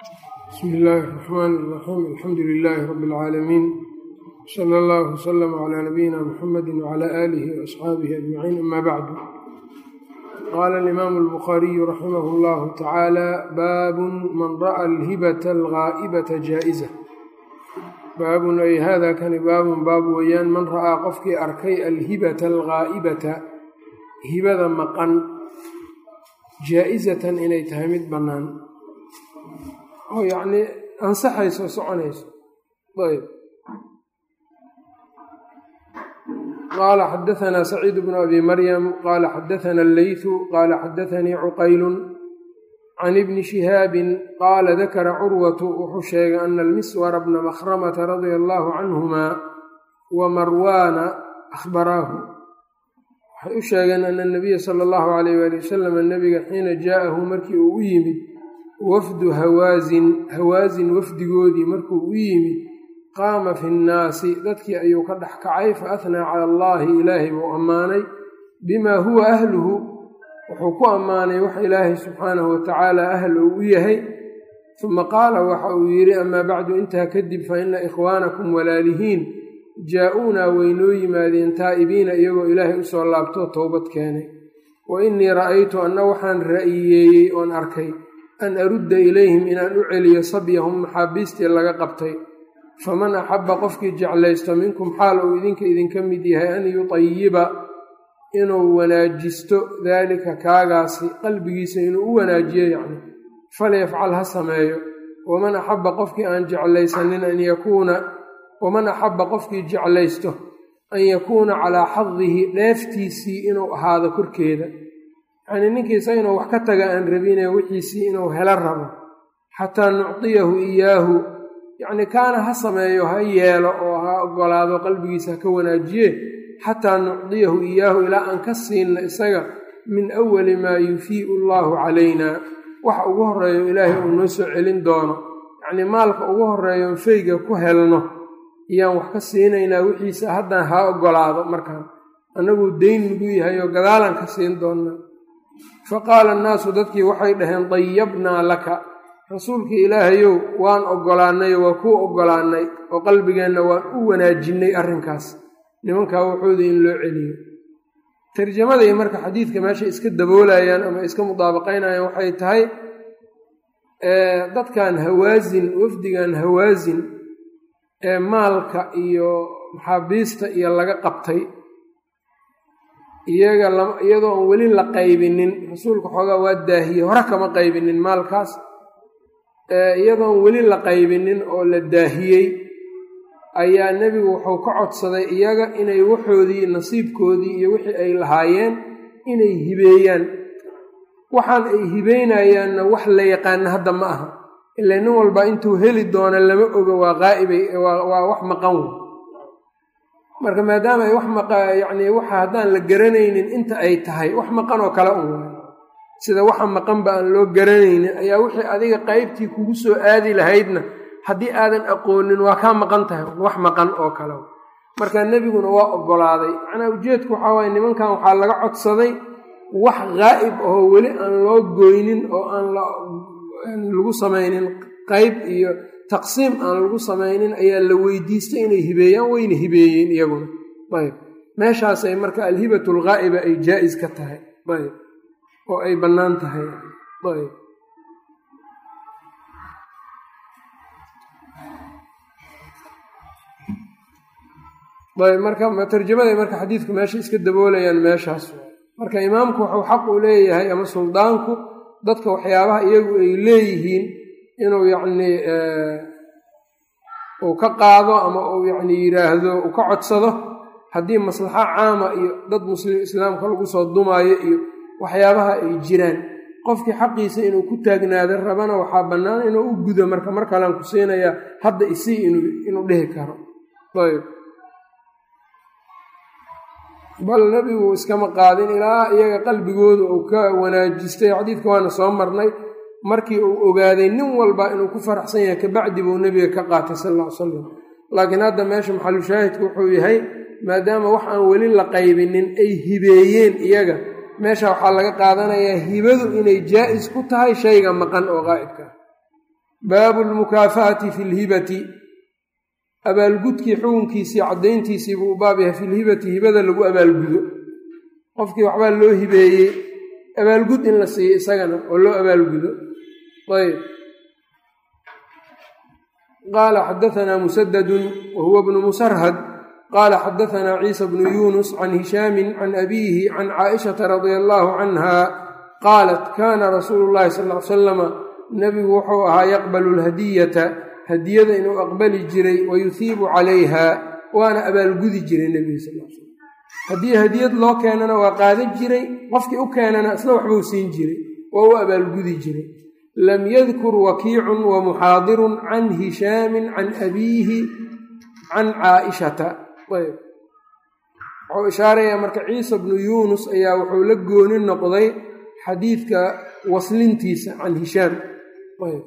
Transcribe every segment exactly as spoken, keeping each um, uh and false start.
bismi illaahi raxmaan iraxiim alxamdu lilaahi rabbi alcaalamiin sala allahu wasalam calaa nabiyina muxamedi wacalaa aalihi waasxaabihi ajmaciin ama bacdu qaala alimaamu albukhaariyu raximahu llahu tacaala baabun man ra'a alhibata algaa'ibata jaa'iza baabun ay hada kani baabun baab weeyaan man ra'aa qofkii arkay alhibata algaa'ibata hibada maqan jaa-isatan inay tahay mid bannaan oo yacnii ansaxayso soconayso ayb qaala xadahanaa saciid bnu abi maryam qaala xadahanaa alleytu qaala xadathanii cuqaylun can ibni shihaabin qaala dakara curwatu wuxuu sheegay ana almiswara bna makhramata radia allahu canhumaa wa marwaana akhbaraahu waxay u sheegeen ana nabiya sala allahu alayh waali wasalam nabiga xiina jaa-ahu markii uu u yimid wafdu hawaasin hawaasin wafdigoodii markuu u yimid qaama fi nnaasi dadkii ayuu ka dhex kacay fa ahnaa cala allaahi ilaahay buu ammaanay bimaa huwa ahluhu wuxuu ku ammaanay wax ilaahay subxaanahu watacaala ahl uu u yahay uma qaala waxa uu yidhi amaa bacdu intaa kadib fa ina ikhwaanakum walaalihiin jaa-uunaa waynoo yimaadeen taa'ibiina iyagoo ilaahay usoo laabtoo towbad keenay wa innii ra'aytu anna waxaan ra'yiyeeyey oon arkay an arudda ilayhim inaan u celiyo sabyahum maxaabiistii laga qabtay faman axabba qofkii jeclaysto minkum xaal uu idinka idinka mid yahay an yutayiba inuu wanaajisto daalika kaagaasi qalbigiisa inuu u wanaajiyo yacni falyafcal ha sameeyo waman axabba qofkii aan jeclaysanin an yakuuna waman axabba qofkii jeclaysto an yakuuna calaa xadihi dheeftiisii inuu ahaado korkeeda yacnii ninkiisa inuu wax ka taga aan rabinee wixiisii inuu helo rabo xataa nucdiyahu iyaahu yacnii kaana ha sameeyo ha yeelo oo ha ogolaado qalbigiisa ha ka wanaajiye xataa nucdiyahu iyaahu ilaa aan ka siinna isaga min awali maa yufii'u allaahu calaynaa waxa ugu horreeyo ilaahay uu noo soo celin doono yacnii maalka ugu horreeyoon fayga ku helno iyaan wax ka siinaynaa wixiisa haddaan ha ogolaado markaan annaguu dayn nagu yahay oo gadaalaan ka siin doonnaa fa qaala annaasu dadkii waxay dhaheen dayabnaa laka rasuulkii ilaahayow waan oggolaannayo waa kuu oggolaannay oo qalbigeenna waan u wanaajinnay arrinkaas nimankaa wuxuuda in loo celiyo tarjamaday marka xadiidka meeshay iska daboolayaan ama iska mudaabaqaynayaan waxay tahay dadkan hawaasin wafdigan hawaasin ee maalka iyo maxaabiista iyo laga qabtay iyaga iyadoo aan weli la qaybinin rasuulka xoogaa waa daahiyey hore kama qaybinin maalkaas iyadoon weli la qaybinin oo la daahiyey ayaa nebigu wuxuu ka codsaday iyaga inay waxoodii nasiibkoodii iyo wixii ay lahaayeen inay hibeeyaan waxaan ay hibeynayaanna wax la yaqaana hadda ma aha ilaa nin walba intuu heli doono lama oga waa qaa'ibay waa wax maqan wey marka maadaama ay wax maqa yacnii waxa haddaan la garanaynin inta ay tahay wax maqan oo kale un waay sida waxa maqanba aan loo garanaynin ayaa wixii adiga qaybtii kugu soo aadi lahaydna haddii aadan aqoonin waa kaa maqan tahay wax maqan oo kale marka nebiguna waa oggolaaday macnaa ujeedku waxaa waaye nimankan waxaa laga codsaday wax qaa'ib oo weli aan loo goynin oo aan lagu samaynin qayb iyo taqsiim aan lagu samaynin ayaa la weydiistay inay hibeeyaan wayna hibeeyeen iyaguna ayb meeshaasay marka alhibatu alghaa'iba ay jaa-is ka tahay ayb oo ay bannaan tahay ayb ayb marka tarjamaday marka xadiidku meesha iska daboolayaan meeshaas marka imaamku wuxuu xaq u leeyahay ama suldaanku dadka waxyaabaha iyagu ay leeyihiin inuu yacnii uu ka qaado ama uu yacnii yidhaahdo uu ka codsado haddii maslaxo caama iyo dad muslim islaamka lagu soo dumaayo iyo waxyaabaha ay jiraan qofkii xaqiisa inuu ku taagnaado rabana waxaa bannaan inuu u gudo marka mar kalean ku siinayaa hadda isii inuu dhihi karo ayb bal nebigu iskama qaadin ilaa iyaga qalbigooda uu ka wanaajistay xadiidka waana soo marnay markii uu ogaaday nin walba inuu ku faraxsan yahay kabacdi buu nebiga ka qaatay sal alla ly salam laakiin hadda meesha maxalu shaahidku wuxuu yahay maadaama wax aan weli la qaybinin ay hibeeyeen iyaga meesha waxaa laga qaadanayaa hibadu inay jaa-is ku tahay shayga maqan oo qaa'ibka baabu lmukaafaati fi lhibati abaalgudkii xukunkiisii caddayntiisii buu u baab yahay fi lhibati hibada lagu abaalgudo qofkii waxbaa loo hibeeyey abaalgud in la siiyo isagana oo loo abaalgudo ayb qaala xadaanaa musadadun wa huwa bnu musarhad qaala xadaanaa ciisa bnu yuunus can hishaamin can abiihi can caaishata radia allaahu canha qaalat kaana rasuulu llahi sal ly salama nebigu wuxuu ahaa yaqbalu lhadiyata hadiyada inuu aqbali jiray wa yuhiibu calayha waana abaalgudi jiray nebiga sal l slam haddii hadiyad loo keenana waa qaadan jiray qofkii u keenana isna waxbuu siin jiray waa u abaalgudi jiray lam yadkur wakiicun wa muxaadirun can hishaamin can abiihi can caaishata ayb wuxuu ishaarayaa marka ciisa bnu yuunus ayaa wuxuu la gooni noqday xadiidka waslintiisa can hishaam ayb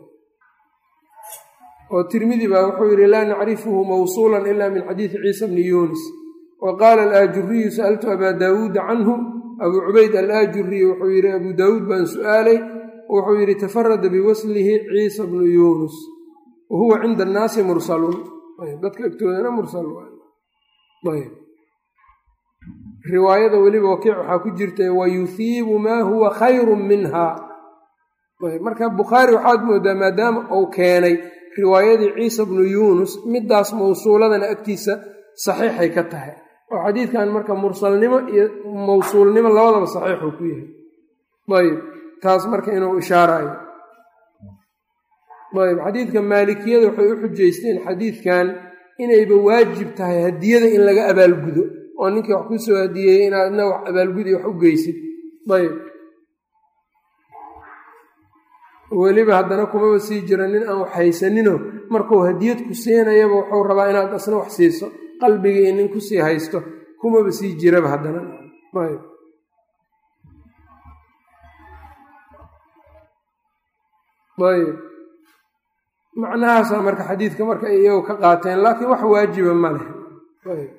oo tirmidi baa wuxuu yidhi laa nacrifuhu mawsuulan ila min xadiidi ciisa bni yuunus wa qaala alaajuriyu sa'altu abaa daawuuda canhu abuu cubayd alaajuriy wuxuu yidhi abuu daawuud baan su'aalay wuxuu yidhi tafarada biwaslihi ciisa bnu yuunus wa huwa cinda annaasi mursalun dadka agtoodana mursal ayb riwaayada weliba wakiic waxaa ku jirta wayuhiibu maa huwa khayru minha ayb marka bukhaari waxaad moodaa maadaama uu keenay riwaayadii ciisa bnu yuunus midaas mawsuuladana agtiisa saxiixay ka tahay oo xadiidkan marka mursalnimo iyo mawsuulnimo labadaba saxiixuu ku yahay ayb taas marka inuu ishaarayo ayb xadiidka maalikiyada waxay u xujaysteen xadiidkan inayba waajib tahay hadiyada in laga abaalgudo oo ninkii wax ku soo hadiyeeyey inaadna wax abaalgudi wax u geysid ayb weliba haddana kumaba sii jira nin aan wax haysanino markuu hadiyad ku siinayaba wuxuu rabaa inaad asna wax siiso qalbigii in nin kusii haysto kumaba sii jiraba haddana ayb ayb macnahaasaa marka xadiidka marka ay iyagu ka qaateen laakiin wax waajiba ma leh ayb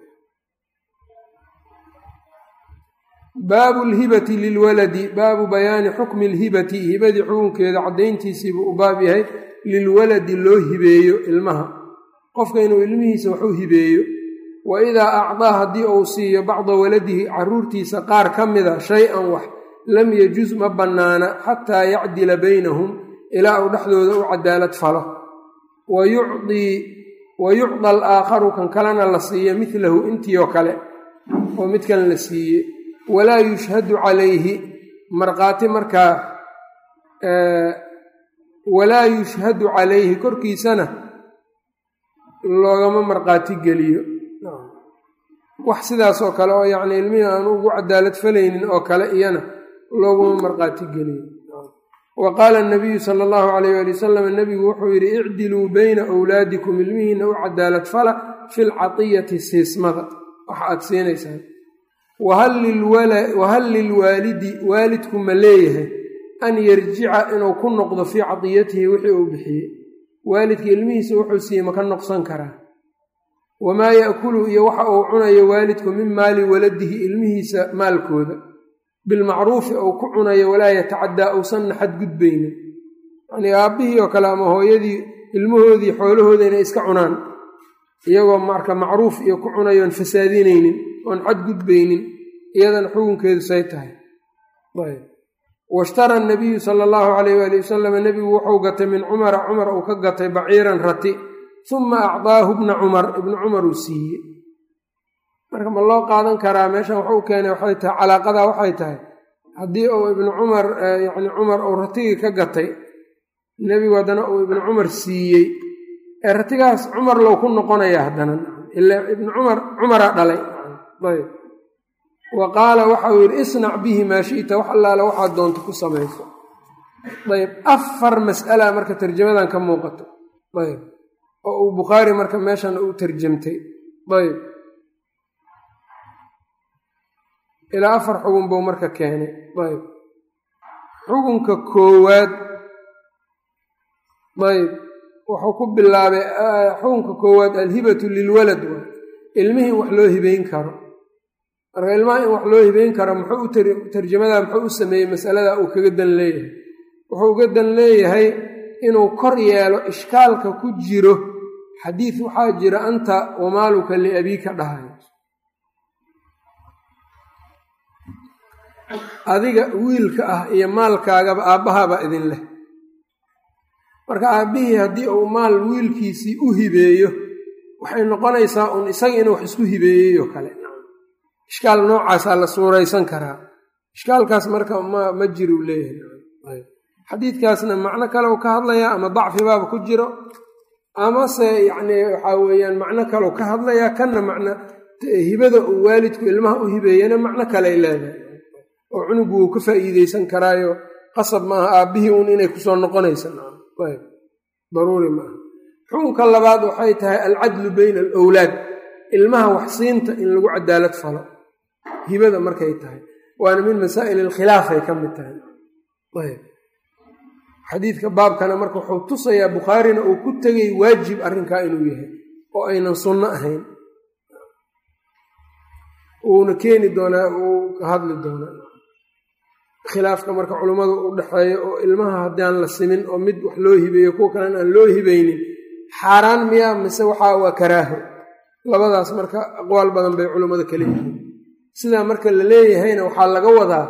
baabu lhibati lilwaladi baabu bayaani xukmi lhibati hibadii xukunkeeda caddayntiisiibuu u baab yahay lilwaladi loo hibeeyo ilmaha qofka inuu ilmihiisa wax u hibeeyo wa idaa acdaa haddii uu siiyo bacda waladihi caruurtiisa qaar ka mida shay-an wax lam yajuz ma bannaana xataa yacdila baynahum ilaa uu dhexdooda u cadaalad falo wa yucdii wa yucda alaakharu kan kalena la siiyo midlahu intiioo kale oo midkan la siiye walaa yushhadu calayhi markhaati markaa walaa yushhadu calayhi korkiisana loogama markhaati geliyo wax sidaasoo kale oo yacni ilmihii aan ugu cadaalad falaynin oo kale iyana looguma markhaati geliyo wa qaala anabiyu sala allahu calayh waali wasalam nebigu wuxuu yidhi icdiluu bayna awlaadikum ilmihiina u cadaalad fala fi lcatiyati siismada waxa aad siinaysaan wahal lilwaalidi waalidku ma leeyahay an yarjica inuu ku noqdo fii cadiyatihi wixii uu bixiyey waalidka ilmihiisa wuxuu siiyey maka noqsan karaa wamaa yaakulu iyo waxa uu cunayo waalidku min maali waladihi ilmihiisa maalkooda bilmacruufi ou ku cunayo walaa yatacaddaa uusanna xadgudbaynin yanii aabbihii oo kale ama hooyadii ilmahoodii xoolahooda inay iska cunaan iyagoo marka macruuf iyo ku cunayoon fasaadinaynin oon xadgudbaynin iyadana xukunkeedu say tahay washtara nabiyu sala allahu calayh waali wasalam nebigu wuxuu gatay min cumara cumar uu ka gatay baciiran rati uma acdaahu bna cumar ibnu cumar uu siiyey marka ma loo qaadan karaa meeshan waxuu keenay waxay tahay calaaqadaa waxay tahay haddii uu ibnu cumar yacni cumar uu ratigii ka gatay nebigu haddana uu ibnu cumar siiyey ee ratigaas cumar low ku noqonaya haddana ilaa ibnu cumar cumaraa dhalay ayb wa qaala waxau yidhi isnac bihi maa shi'ta wax allaale waxaad doonto ku samayso ayb afar mas'ala marka tarjamadan ka muuqato ayb oo uu bukhaari marka meeshan u tarjamtay ayb ilaa afar xugun buu marka keenay ayb xukunka koowaad ayb wuxuu ku bilaabay xukunka koowaad alhibatu lilwalad waay ilmihii wax loo hibeyn karo marka ilmaha in wax loo hibeyn karo muxuu u tarjamadaa muxuu u sameeyey masalada uu kaga dan leeyahay wuxuu uga dan leeyahay inuu kor yeelo ishkaalka ku jiro xadiid waxaa jira anta wamaaluka liabiika dhahayo adiga wiilka ah iyo maalkaagaba aabbahaabaa idin leh marka aabbihii haddii uu maal wiilkiisii u hibeeyo waxay noqonaysaa uun isaga inuu wax isku hibeeyeyo kale ishkaal noocaasaa la suuraysan karaa ishkaalkaas marka ma ma jiru leeyahay xadiidkaasna macno kale u ka hadlayaa ama dacfibaaba ku jiro amase yacni waxaa weeyaan macno kale u ka hadlayaa kanna macno hibada uu waalidku ilmaha u hibeeyana macno kaley leedahay oo cunugu wuu ka faa'iideysan karaayo qasab maaha aabbihii uun inay kusoo noqonaysa daruuri maaha xukunka labaad waxay tahay alcadlu bayna alawlaad ilmaha waxsiinta in lagu cadaalad falo hibada markay tahay waana min masaa'il alkhilaafay ka mid tahay ayb xadiidka baabkana marka wuxuu tusayaa bukhaarina uu ku tegay waajib arrinkaa inuu yahay oo aynan sunno ahayn uuna keeni doonaa uu ka hadli doonaa khilaafka marka culummadu u dhexeeya oo ilmaha haddaan la simin oo mid wax loo hibeeyo kuwa kalena aan loo hibaynin xaaraan miyaa mise waxaa waa karaaho labadaas marka aqwaal badan bay culummada kala yihiin sidaa marka la leeyahayna waxaa laga wadaa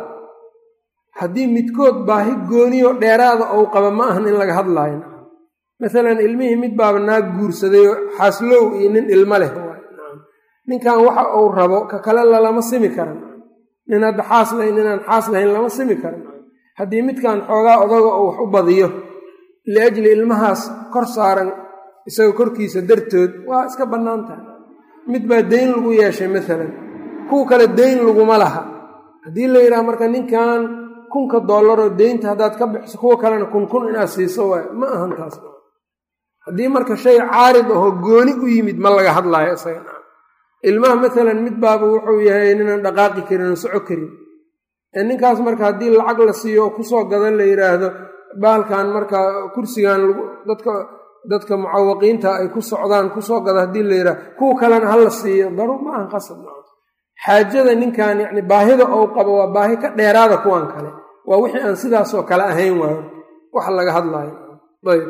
haddii midkood baahi gooniyo dheeraada ou qaba ma ahan in laga hadlaayo masalan ilmihii mid baaba naag guursadayoo xaaslow iyo nin ilmo leh ninkan waxa uu rabo ka kale lalama simi karan nin hadda xaas lahayn ninaan xaas lahayn lama simi karan haddii midkan xoogaa odaga oo wax u badiyo liajli ilmahaas kor saaran isagoo korkiisa dartood waa iska bannaan tahay mid baa dayn lagu yeeshay masalan kuwa kale dayn laguma laha haddii la yidhaha marka ninkan kunka dollaroo deynta haddaad ka bixiso kuwa kalena kun kun inaad siiso waay ma ahan taas haddii marka shay caarid ahoo gooni u yimid ma laga hadlaayo isaga ilmaha masalan mid baaba wuxuu yahay ninaan dhaqaaqi karin oo soco karin ee ninkaas marka haddii lacag la siiyo oo kusoo gadan la yidhaahdo baalkan marka kursigan dadka dadka mucawaqiinta ay ku socdaan kusoo gada haddii la yidhahdo kuwa kalena ha la siiyo daruur ma ahan qasab xaajada ninkan yacni baahida ou qabo waa baahi ka dheeraada kuwan kale waa wixii aan sidaasoo kale ahayn waayo wax laga hadlaayo ayb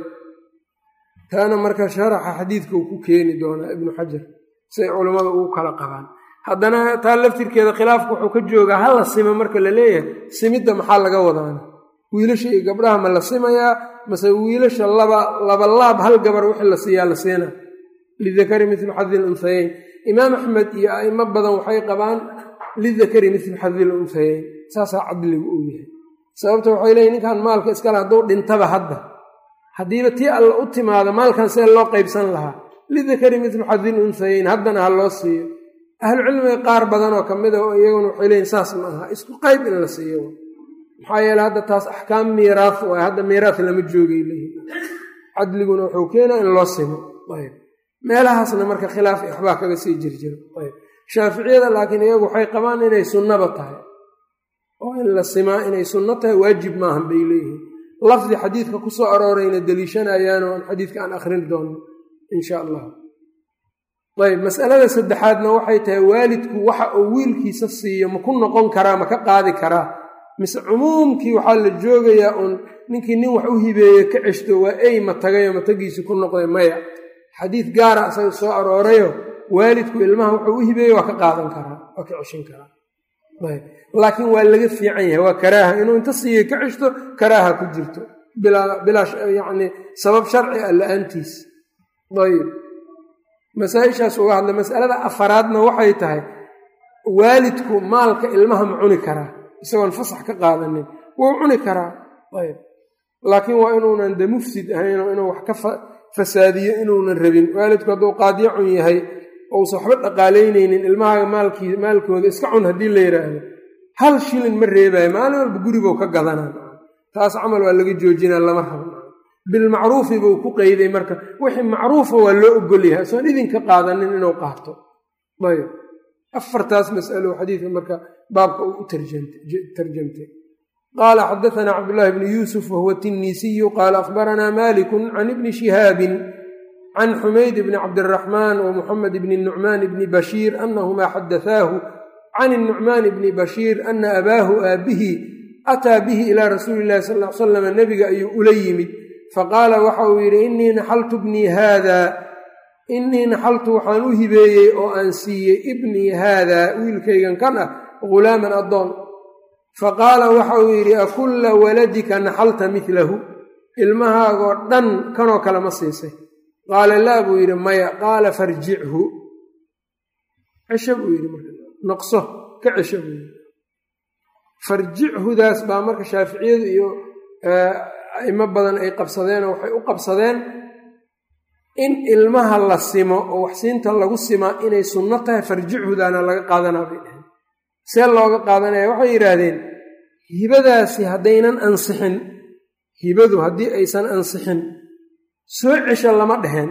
taana marka sharaxa xadiidka uu ku keeni doonaa ibnu xajar siay culammada ugu kala qabaan haddana taa laftirkeeda khilaafku wuxuu ka joogaa ha la sima marka la leeyahay simidda maxaa laga wadaana wiilasha iyo gabdhaha ma la simayaa mase wiilasha laba laba laab hal gabar wixii la siiyaa la siina lidakari midlu xadi lunhayeyn imaam axmed iyo a'imo badan waxay qabaan lidakari midlu xadi lunhayeyn saasaa cadligu uu yahay sababta waxay leeyihin ninkan maalka iskale hadduu dhintaba hadda haddiiba tii alla u timaado maalkan see loo qaybsan lahaa lidakari midlu xadil unhayeyn haddana ha loo siiyo ahlucilmiga qaar badan oo ka mid a oo iyaguna waxay leeyihin saas ma aha isku qayb in la siiyo maxaa yeele hadda taas axkaam miiraas waay hadda miiraas lama joogay leeyihin cadliguna wuxuu keenaa in loo simo ayb meelahaasna marka khilaaf waxbaa kaga sii jirjiro ayb shaaficiyada laakiin iyagu waxay qabaan inay sunnaba tahay oo in la simaa inay sunno tahay waajib maahan bay leeyihiin lafdi xadiidka ku soo aroorayna deliishanayaan oo aan xadiidka aan akhrin doono insha allah ayb masalada saddexaadna waxay tahay waalidku waxa uu wiilkiisa siiyo ma ku noqon karaa ma ka qaadi karaa mise cumuumkii waxaa la joogayaa uun ninkii nin wax u hibeeye ka ceshto waa ey ma tagayo matagiisi ku noqday maya xadiid gaara isaga soo aroorayo waalidku ilmaha wuxuu u hibeeye waa ka qaadan karaa waa ka ceshin karaa ayb laakiin waa laga fiican yahay waa karaaha inuu inta siiyo ka ceshto karaaha ku jirto bilaa bilaa yacni sabab sharci ah la-aantiis ayb masaa-ishaas uga hadla masalada afaraadna waxay tahay waalidku maalka ilmaha ma cuni karaa isagoon fasax ka qaadanin wuu cuni karaa ayb laakiin waa inuunan de mufsid ahaynoo inuu wax ka fasaadiyo inuunan rabin waalidku hadduu qaadiyacun yahay ousan waxba dhaqaalaynaynin ilmahaaga maalkii maalkooda iska cun haddii la yidhaahdo hal shilin ma reebaayo maalin walba guribou ka gadanaa taas camal waa laga joojinaa lama rabo bilmacruufi buu ku qeyday marka wixii macruufa waa loo ogol yahay soon idinka qaadanin inuu qaato ayb afartaas mas'alo xadiidka marka baabka uu u tarjamtay qaala xadaanaa cabdullaahi bnu yuusuf wahuwa tinniisiyu qaala akhbaranaa malikun can ibni shihaabin can xumayd bni cabdiraxmaan wa muxamed bni nucmaan bni bashiir anahumaa xadathaahu can nucmaan bni bashiir ana abaahu aabihi ataa bihi ilaa rasuuli illahi sal l salam nebiga ayuu ula yimid faqaala waxa uu yidhi innii naxaltu ibnii haadaa innii naxaltu waxaan u hibeeyey oo aan siiyey ibnii haadaa wiilkaygan kan ah ghulaaman addoon faqaala waxa uu yidhi akulla waladika naxalta midlahu ilmahaagoo dhan kanoo kale ma siisay qaala laa buu yidhi maya qaala farjichu cesho buu yidhi marka noqso ka cesho buu yidhi farjichudaas baa marka shaaficiyadu iyo a'imo badan ay qabsadeen oo waxay u qabsadeen in ilmaha la simo oo waxsiinta lagu simaa inay sunno tahay farjichudaana laga qaadanaa bay dhaheen see looga qaadanaya waxay yidhaahdeen hibadaasi haddaynan ansixin hibadu haddii aysan ansixin soo cesha lama dheheen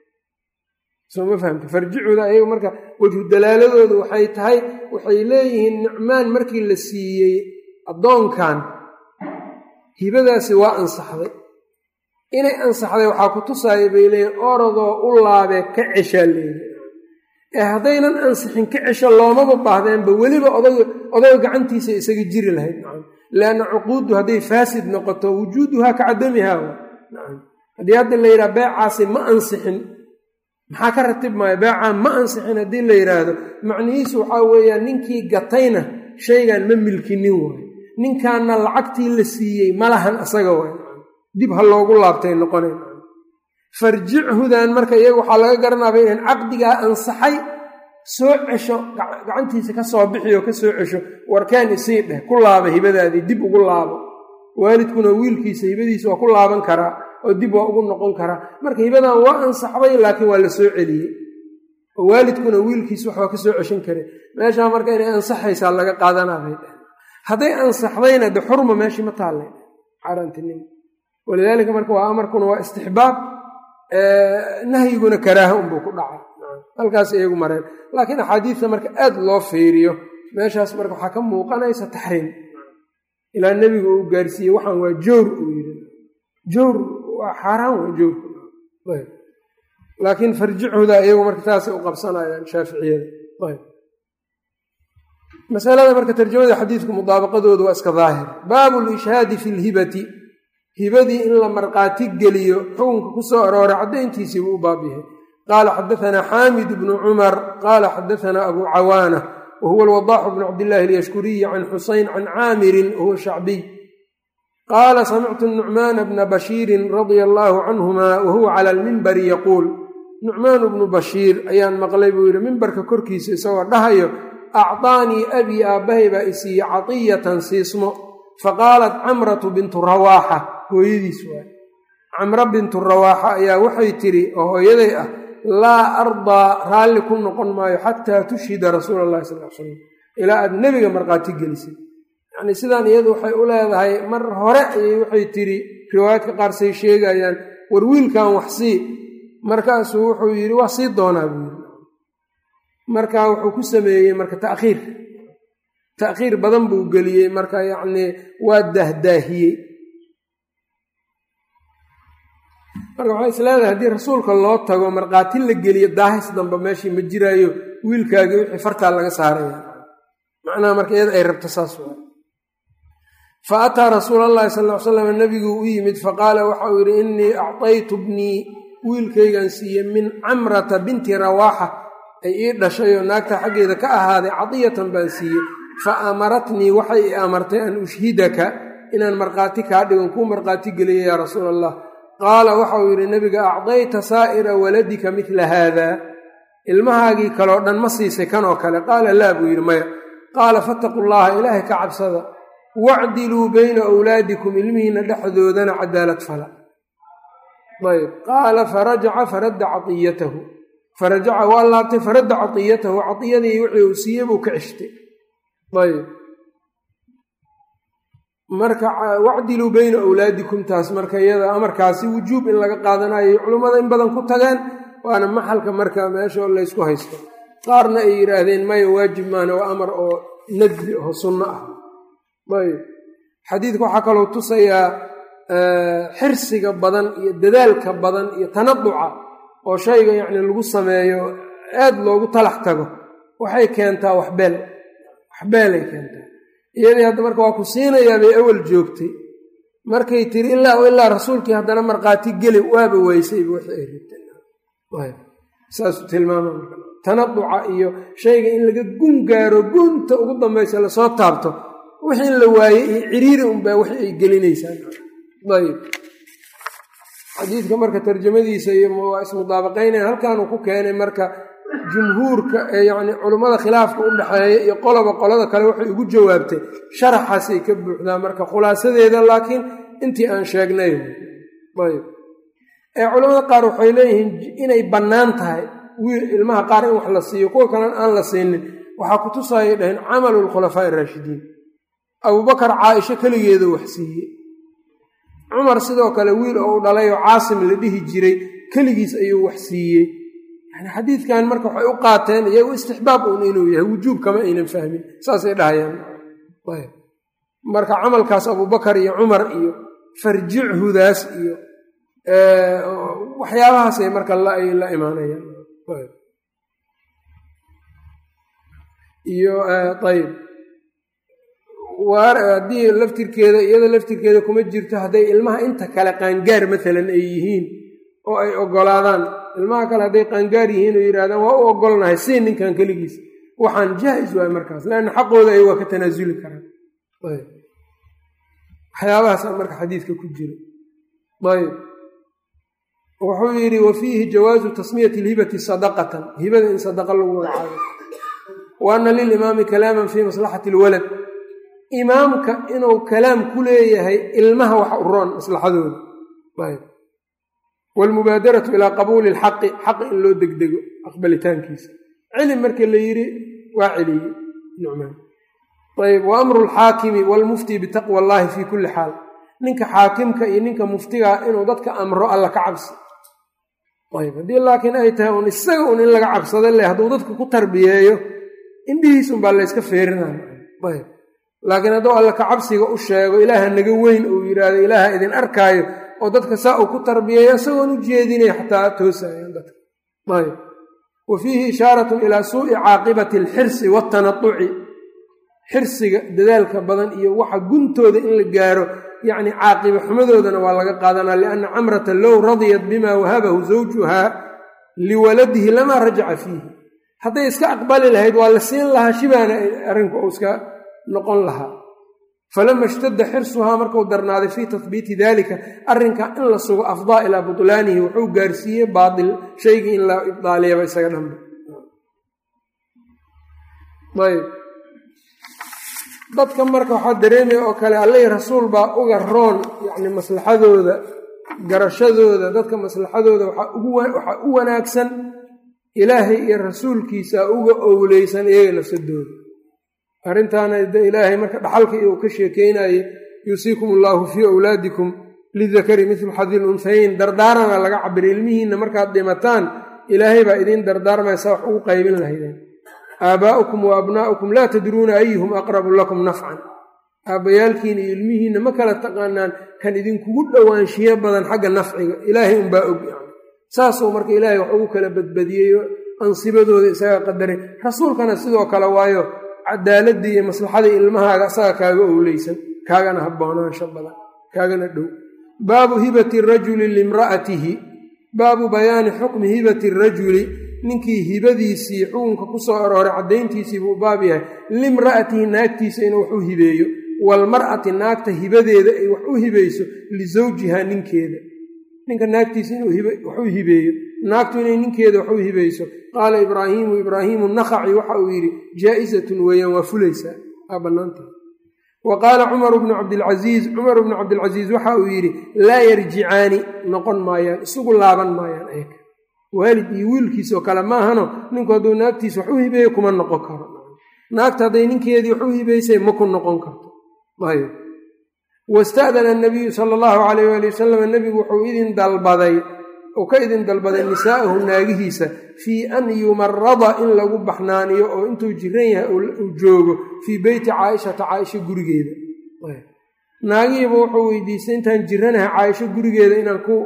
soo ma fahamta farjicuda ayagu marka wajhu dalaaladoodu waxay tahay waxay leeyihiin nucmaan markii la siiyey addoonkan hibadaasi waa ansaxday inay ansaxday waxaa ku tusaaya bay leeyihin orodoo u laabee ka ceshaa leeyihi ee haddaynan ansixin ka cesho loomaba baahdeenba weliba odaga odaga gacantiisa isaga jiri lahayd nacam leanna cuquuddu hadday faasid noqoto wujuuduhaa ka cadamihaa nacam haddii hadda la yidhaha beecaasi ma ansixin maxaa ka ratib maayo beecaa ma ansixin haddii la yidhaahdo macnihiisu waxaa weeyaan ninkii gatayna shaygan ma milkinin waayo ninkaanna lacagtii la siiyey malahan asaga waay dib ha loogu laabtay noqonay farjichudan marka iyaga waxaa laga garanaaba inaan caqdigaa ansaxay soo cesho gacantiisa ka soo bixi oo ka soo cesho warkaan isii dheh ku laaba hibadaadii dib ugu laabo waalidkuna wiilkiisa hibadiisa waa ku laaban karaa oo dib waa ugu noqon karaa marka hibadan waa ansaxday laakiin waa la soo celiyey oo waalidkuna wiilkiisa waxbaa ka soo ceshan kare meeshaa marka inay ansaxaysaa laga qaadanaabay dheh hadday ansaxdayna de xurma meeshii ma taallay xaaraantinimo walidaalika marka waa amarkuna waa istixbaab nahyiguna karaaha unbuu ku dhacay halkaas iyagu mareen laakiin axaadiidta marka aad loo fiiriyo meeshaas marka waxaa ka muuqanaysa taxriim ilaa nebigu uu gaarsiiyey waxaan waa jowr uu yidhi jowr waa xaaraan waa jowr laakiin farjichuda iyagu marka taasay u qabsanayaan shaaficiyada masalada marka tarjamada xadiidku mudaabaqadooda waa iska daahir baabu lishhaadi fi lhibati hibadii in la markhaati geliyo xukunka ku soo arooray caddayntiisii buu u baab yahay qaala xadaanaa xaamid bnu cumar qaala xadaanaa abu cawaana wa huwa alwadaaxu bnu cabdillaahi alyashkuriyi can xusayn can caamirin wahuwa shacbiy qaala samictu nucmaana bna bashiirin radia allaahu canhuma wa huwa cala almimbari yaquul nucmaan bnu bashiir ayaan maqlay buu yidhi mimbarka korkiisa isagoo dhahayo acطaanii abii aabbahay baa isiiye catiyatan siismo faqaalat camratu bintu rawaaxa hooyadiis waay camra bintu rawaaxa ayaa waxay tidhi oo hooyaday ah laa ardaa raalli ku noqon maayo xataa tushhida rasuula allahi sal l slam ilaa aad nebiga markhaati gelisay yacnii sidaan iyadu waxay u leedahay mar hore ayay waxay tidhi riwaayaadka qaar say sheegayaan war wiilkan wax sii markaasuu wuxuu yidhi waa sii doonaa buu yidhi markaa wuxuu ku sameeyey marka ta'khiir ta'khiir badan buu geliyey marka yacnii waa dahdaahiyey marka waxay is leedahay haddii rasuulka loo tago markhaati la geliyo daahis damba meeshii ma jiraayo wiilkaagii wixii fartaa laga saaraya macnaha marka iyada ay rabto saas waa fa ataa rasuula allahi sal ll ly slam nebiguu u yimid faqaala waxauu yidhi innii actaytu bnii wiilkaygan siiye min camrata binti rawaaxa ay ii dhashayoo naagta xaggeeda ka ahaaday cadiyatan baan siiyey fa amaratnii waxay i amartay an ushhidaka inaan markhaati kaa dhigon kuu markhaati geliya yaa rasuula allah qaala waxauu yidhi nebiga acdayta saa'ira waladika midla haadaa ilmahaagii kaloo dhan ma siisay kanoo kale qaala laa buu yidhi maya qaala fattaqu llaha ilaahay ka cabsada wacdiluu bayna awlaadikum ilmihiinna dhexdoodana cadaalad fala ayb qaala farajaca faradda caiyatahu farajaca waa laabtay faradda caiyatahu caiyadii wixii uu siiyey buu ka ceshtay ayb marka wacdiluu bayna awlaadikum taas marka iyada amarkaasi wujuub in laga qaadanayo culummada in badan ku tageen waana maxalka marka meesha laysku haysto qaarna ay yidhaahdeen maya waajib maana waa amar oo nadri oo sunno ah ayb xadiidka waxaa kaloo tusayaa xirsiga badan iyo dadaalka badan iyo tanaduca oo shayga yacni lagu sameeyo aad loogu talax tago waxay keentaa waxbeel waxbeelay keentaa iyadii hadda marka waa ku siinayaa bay awal joogtay markay tiri ilaa o ilaa rasuulkii haddana markhaati geli waaba weysayba wixii ay rabtay saasuu tilmaama tanaduca iyo shayga in laga gun gaaro gunta ugu dambaysa lasoo taabto wixii in la waayey iyo ciriiri unbaa wixii ay gelinaysaa ayb xadiidka marka tarjamadiisa iyo waa ismudaabaqaynayan halkaanuu ku keenay marka jumhuurka ee yacni culummada khilaafka u dhexeeya iyo qoloba qolada kale waxay ugu jawaabtay sharaxaasay ka buuxdaa marka khulaasadeeda laakiin intii aan sheegnay ayb ee culamada qaar waxay leeyihiin inay bannaan tahay wiil ilmaha qaar in wax la siiyo kuwa kalena aan la siinin waxaa ku tusaayay dhaheen camalu lkhulafaa'i araashidiin abubakar caaisho keligeeda wax siiyey cumar sidoo kale wiil oo u dhalay oo caasim la dhihi jiray keligiis ayuu wax siiyey yani xadiidkan marka waxay u qaateen iyagu istixbaab uun inuu yahay wujuub kama aynan fahmin saasay dhahayaan marka camalkaas abubakar iyo cumar iyo farjichudaas iyo waxyaabahaasay marka ay la imaanayaan iyo ayb haddii laftirkeeda iyada laftirkeeda kuma jirto hadday ilmaha inta kale qaangaar maalan ay yihiin oo ay ogolaadaan ilmaha kale hadday qaangaar yihiin oo yidhahdaan waa u ogolnahay siin ninkan keligiis waxaan jaa-is waay markaas leanna xaqooda ay waa ka tanaasuli karaan waxyaabahaasa marka xadiidka ku jira ayb wuxuu yidhi wa fiihi jawaazu tasmiyati alhibati sadaqatan hibada in sadaqa lagu magacaabo wa anna lilimaami kalaaman fii maslaxati alwalad imaamka inuu kalaam ku leeyahay ilmaha wax u roon maslaxadooda ayb waalmubaadaratu ilaa qabuuli alxaqi xaqi in loo degdego aqbalitaankiisa cilim marka la yidhi waa celiyey nucmaan ayb wa amru alxaakimi waalmufti bitaqwa allahi fii kulli xaal ninka xaakimka iyo ninka muftigaa inuu dadka amro alla ka cabsi ayb haddii laakiin ay tahay un isaga un in laga cabsado leh hadduu dadka ku tarbiyeeyo indhihiis unbaa layska feerinaya ayb laakiin hadduu alla ka cabsiga u sheego ilaaha naga weyn uu yidhaahdo ilaaha idin arkaayo oo dadka saa uu ku tarbiyeeyo isagoon u jeedinaya xataa toosayaan dadka ayb wa fiihi ishaaratun ilaa suu'i caaqibati alxirsi waatanaduci xirsiga dadaalka badan iyo waxa guntooda in la gaaro yacni caaqiba xumadoodana waa laga qaadanaa lianna camrata low radiyat bima wahabahu zawjuhaa liwaladihi lamaa rajaca fiihi hadday iska aqbali lahayd waa la siin lahaa shibaana arrinku uu iska noqon lahaa falama ishtadda xirsuhaa markuu darnaaday fii tahbiiti daalika arrinka in la sugo afdaa ilaa butlaanihi wuxuu gaarsiiyey baatil shaygii in la ibdaaliyaba isaga dhanba ayb dadka marka waxaa dareemaya oo kale alleh rasuul baa uga roon yacni maslaxadooda garashadooda dadka maslaxadooda waxaa u wanaagsan ilaahay iyo rasuulkiisa uga owleysan iyaga nafsadooda arrintaana de ilaahay marka dhaxalka uu ka sheekeynaye yuusiikum allaahu fii awlaadikum lidakari midlu xadil unhayn dardaarana laga cabiray ilmihiinna markaad dhimataan ilaahay baa idiin dardaarmaysa wax ugu qaybin lahaydeen aabaa'ukum wa abnaa'ukum laa tadruuna ayuhum aqrabu lakum nafcan aabbayaalkiina iyo ilmihiinna ma kala taqaanaan kan idinkugu dhowaanshiyo badan xagga nafciga ilaahay unbaa og saasuu marka ilaahay wax ugu kala badbadiyeyo ansibadooda isaga qadaray rasuulkana sidoo kale waayo cadaaladii iyo maslaxadii ilmahaaga asaga kaaga owleysan kaagana haboonaansho badan kaagana dhow baabu hibati rajuli limra'atihi baabu bayaani xukmi hibati rajuli ninkii hibadiisii xukunka ku soo arooray caddayntiisii buu baab yahay limra'atihi naagtiisa inuu wax u hibeeyo walmar'ati naagta hibadeeda ay wax u hibayso lisawjihaa ninkeeda ninka naagtiisa inuu wax u hibeeyo naagtu inay ninkeeda wax u hibayso qaala ibraahiimu ibraahiimu nakaci waxa uu yidhi jaa-isatun weeyaan waa fulaysaa waa bannaantaha wa qaala cumaru bnu cabdilcasiis cumaru bnu cabdilcasiis waxa uu yidhi laa yarjicaani noqon maayaan isugu laaban maayaan ayaga waalid iyo wiilkiisoo kale maahano ninku hadduu naagtiisa wax u hibeeyo kuma noqon karo naagta hadday ninkeedii wax u hibaysay ma ku noqon karto ayb wasta'dana anabiyu sala allahu calayh waali wasalam nebigu wuxuu idin dalbaday uu ka idin dalbaday nisaa'ahu naagihiisa fii an yumarada in lagu baxnaaniyo oo intuu jiran yahay uu joogo fii beyti caaishata caaisha gurigeeda naagihiiba wuxuu weydiistay intaan jiranahay caaisho gurigeeda inaan ku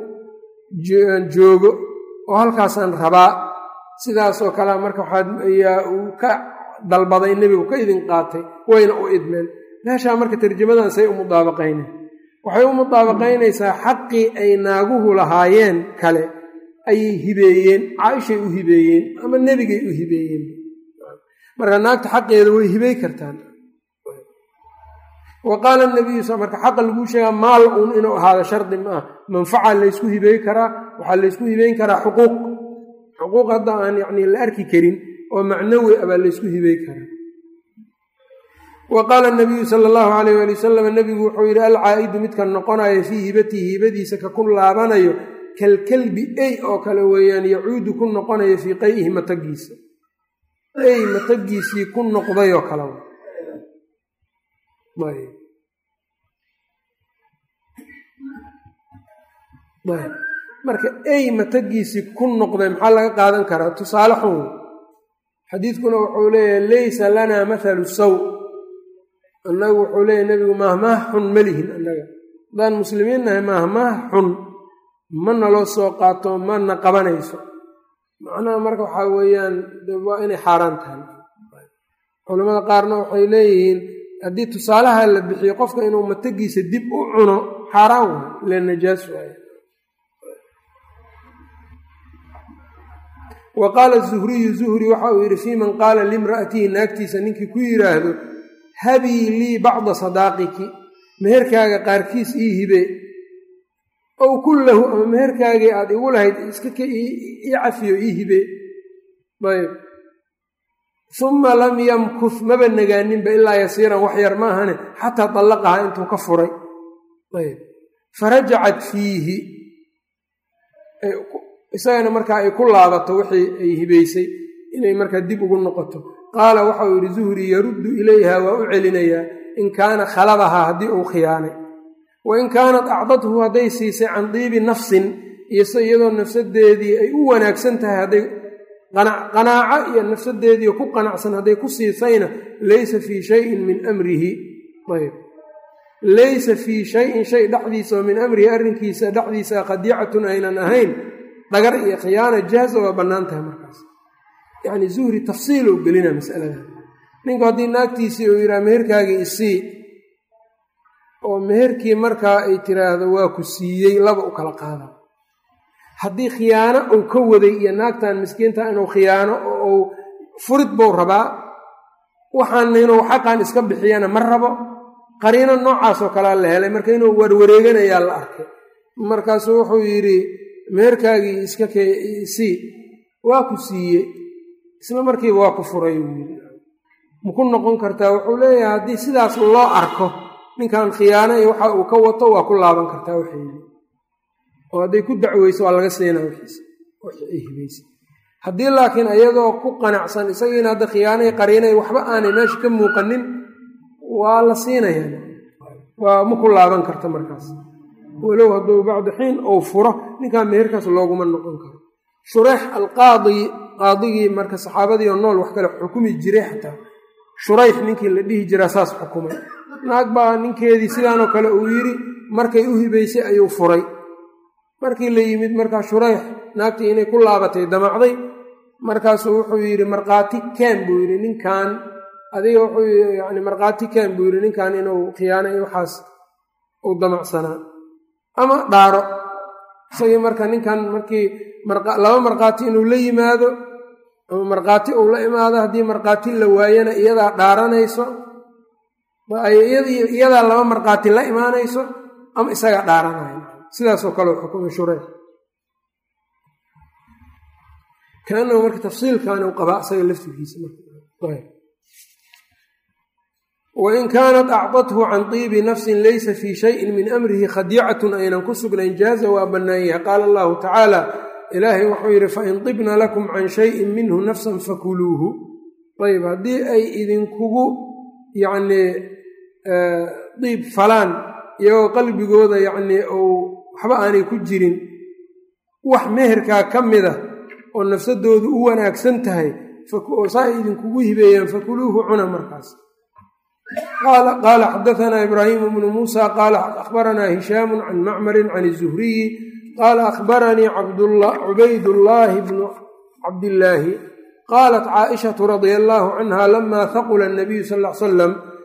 joogo oo halkaasaan rabaa sidaasoo kale marka waxaad ayaa uu ka dalbaday nebigu ka idin qaatay wayna u idmeen meeshaa marka tarjamadan say u mudaabaqayne waxay u mudaabaqaynaysaa xaqii ay naaguhu lahaayeen kale ayay hibeeyeen, caaishay u hibeeyeen ama nebigay u hibeeyeen. marka naagta xaqeeda way hibey kartaan. wa qaala nabiyu s marka xaqa laguu sheegaa maal uun inuu ahaado shardi ma ah, manfaca laysku hibeey karaa, waxaa laysku hibeyn karaa xuquuq xuquuq hadda aan yacni la arki karin oo macnawi abaa laysku hibey karaa. wa qaala nabiyu sala allahu calayh waali wasalam nebigu wuxuu yidhi alcaa'idu midkan noqonayo fii hibatihi hibadiisa ka ku laabanayo kalkalbi ey oo kale weeyaan yacuudu ku noqonayo fii qay'ihi matagiisa, ey matagiisii ku noqdayoo kale. marka ey matagiisii ku noqday maxaa laga qaadan karaa? tusaale xun. xadiidkuna wuxuu leeyahay laysa lanaa mathalu saw, annagu wuxuu leeyahy nebigu maahmaah xun ma lihin annaga haddaan muslimiin nahay, maahmaah xun ma naloo soo qaato, mana qabanayso. macnaha marka waxaa weeyaan waa inay xaaraan tahay. culamada qaarna waxay leeyihiin haddii tusaalaha la bixiyo qofka inuu matagiisa dib u cuno xaaraan waay, ile najaas waay. wa qaala zuhriyu zuhri waxa uu yidhi fii man qaala limra'atihi naagtiisa ninkii ku yidhaahdo habii lii bacda sadaaqiki, meherkaaga qaarkiis ii hibe, ow kullahu ama meherkaagii aada igu lahayd iska ka ii cafiyo ii hibe. ayb uma lam yamkuth maba nagaaninba ilaa yasiiran wax yar ma ahane xataa dallaqahaa intuu ka furay. ayb farajacat fiihi, isagana markaa ay ku laabato wixii ay hibaysay inay markaa dib ugu noqoto. qaala waxau yidhi zuhri yaruddu ilayha waa u celinayaa in kaana khalabahaa haddii uu khiyaanay, wa in kaanat acdathu hadday siisay can diibi nafsin iyose iyadoo nafsadeedii ay u wanaagsan tahay, hadday qanaaco iyo nafsadeedii ku qanacsan hadday ku siisayna laysa fii shayin min amrihi. ayb laysa fii shayin shay dhexdiisa oo min amrihi arrinkiisa dhexdiisa khadiicatun aynan ahayn dhagar iyo khiyaana jaaza waa bannaan tahay. markaas yacni zuhri tafsiil ou gelina masalada. ninku haddii naagtiisii uu yidhaha meherkaagii isii, oo meherkii markaa ay tiraahdo waa ku siiyey, laba u kala qaada. haddii khiyaano uu ka waday iyo naagtan miskiinta inuu khiyaano oo uu furid buu rabaa, waxaana inuu xaqan iska bixiyana ma rabo, qariino noocaasoo kalea la helay, marka inuu warwareeganayaa la arkay. markaasuu wuxuu yidhi meherkaagii iska sii, waa ku siiyey, isla markiiba waa ku furay. maku noqon kartaa? wuxuu leeyahay haddii sidaas loo arko ninkan khiyaano iyo waxa uu ka wato waa ku laaban kartaa waxaydi, oo hadday ku dacweyso waa laga siinaa wixiisa wixii ay hibaysa. haddii laakiin iyadoo ku qanacsan isagiina hadda khiyaanay qariinay waxba aanay meesha ka muuqanin, waa la siinayaa, waa ma ku laaban karta markaas. walow hadduu bacda xiin ou furo ninkan meherkaas looguma noqon karo. shureyx alqaadi, qaadigii marka saxaabadii oo nool wax kale xukumi jiray, xataa shurayx ninkii la dhihi jiraa saas xukumay. naag baa ninkeedii sidaanoo kale uu yidhi, markay u hibaysay ayuu furay. markii la yimid markaa shurayx naagtii inay ku laabatay damacday, markaasuu wuxuu yidhi markhaati keen buu yidhi ninkan adiga wuxuu yani markhaati keen buu yidhi ninkan inuu khiyaano iyo waxaas uu damacsanaa, ama dhaaro. isagii marka ninkan markii laba markhaati inuu la yimaado ama markhaati uu la imaado, haddii markhaati la waayana iyadaa dhaaranayso, iyadaa laba markhaati la imaanayso, ama isagaa dhaaranayo. sidaasoo kale u xukumay shureyx. kaanahu marka tafsiilkaani u qabaa isaga laftigiisa. wain kaanat acdathu can tiibi nafsin laysa fii shayin min amrihi khadiicatun aynan ku sugnayn jaaza waa bannaanyaha. qaala allahu tacaala, ilaahay wuxuu yidhi fain tibna lakum can shayin minhu nafsan fakuluuhu. ayb haddii ay idinkugu yacnii diib falaan iyagoo qalbigooda yacnii ou waxba aanay ku jirin wax meherkaa ka mida oo nafsadoodu u wanaagsan tahay, oo saa idinkugu hibeeyaan fakuluuhu cuna markaas. qaala xadaanaa ibraahimu bnu muusa qaala akhbaranaa hishaamu can macmarin can izuhriyi qaala akhbaranii cubaydullaahi bnu cabdillaahi qaalat caaishatu radia allaahu canha lamaa haqula nabiyu sal l salam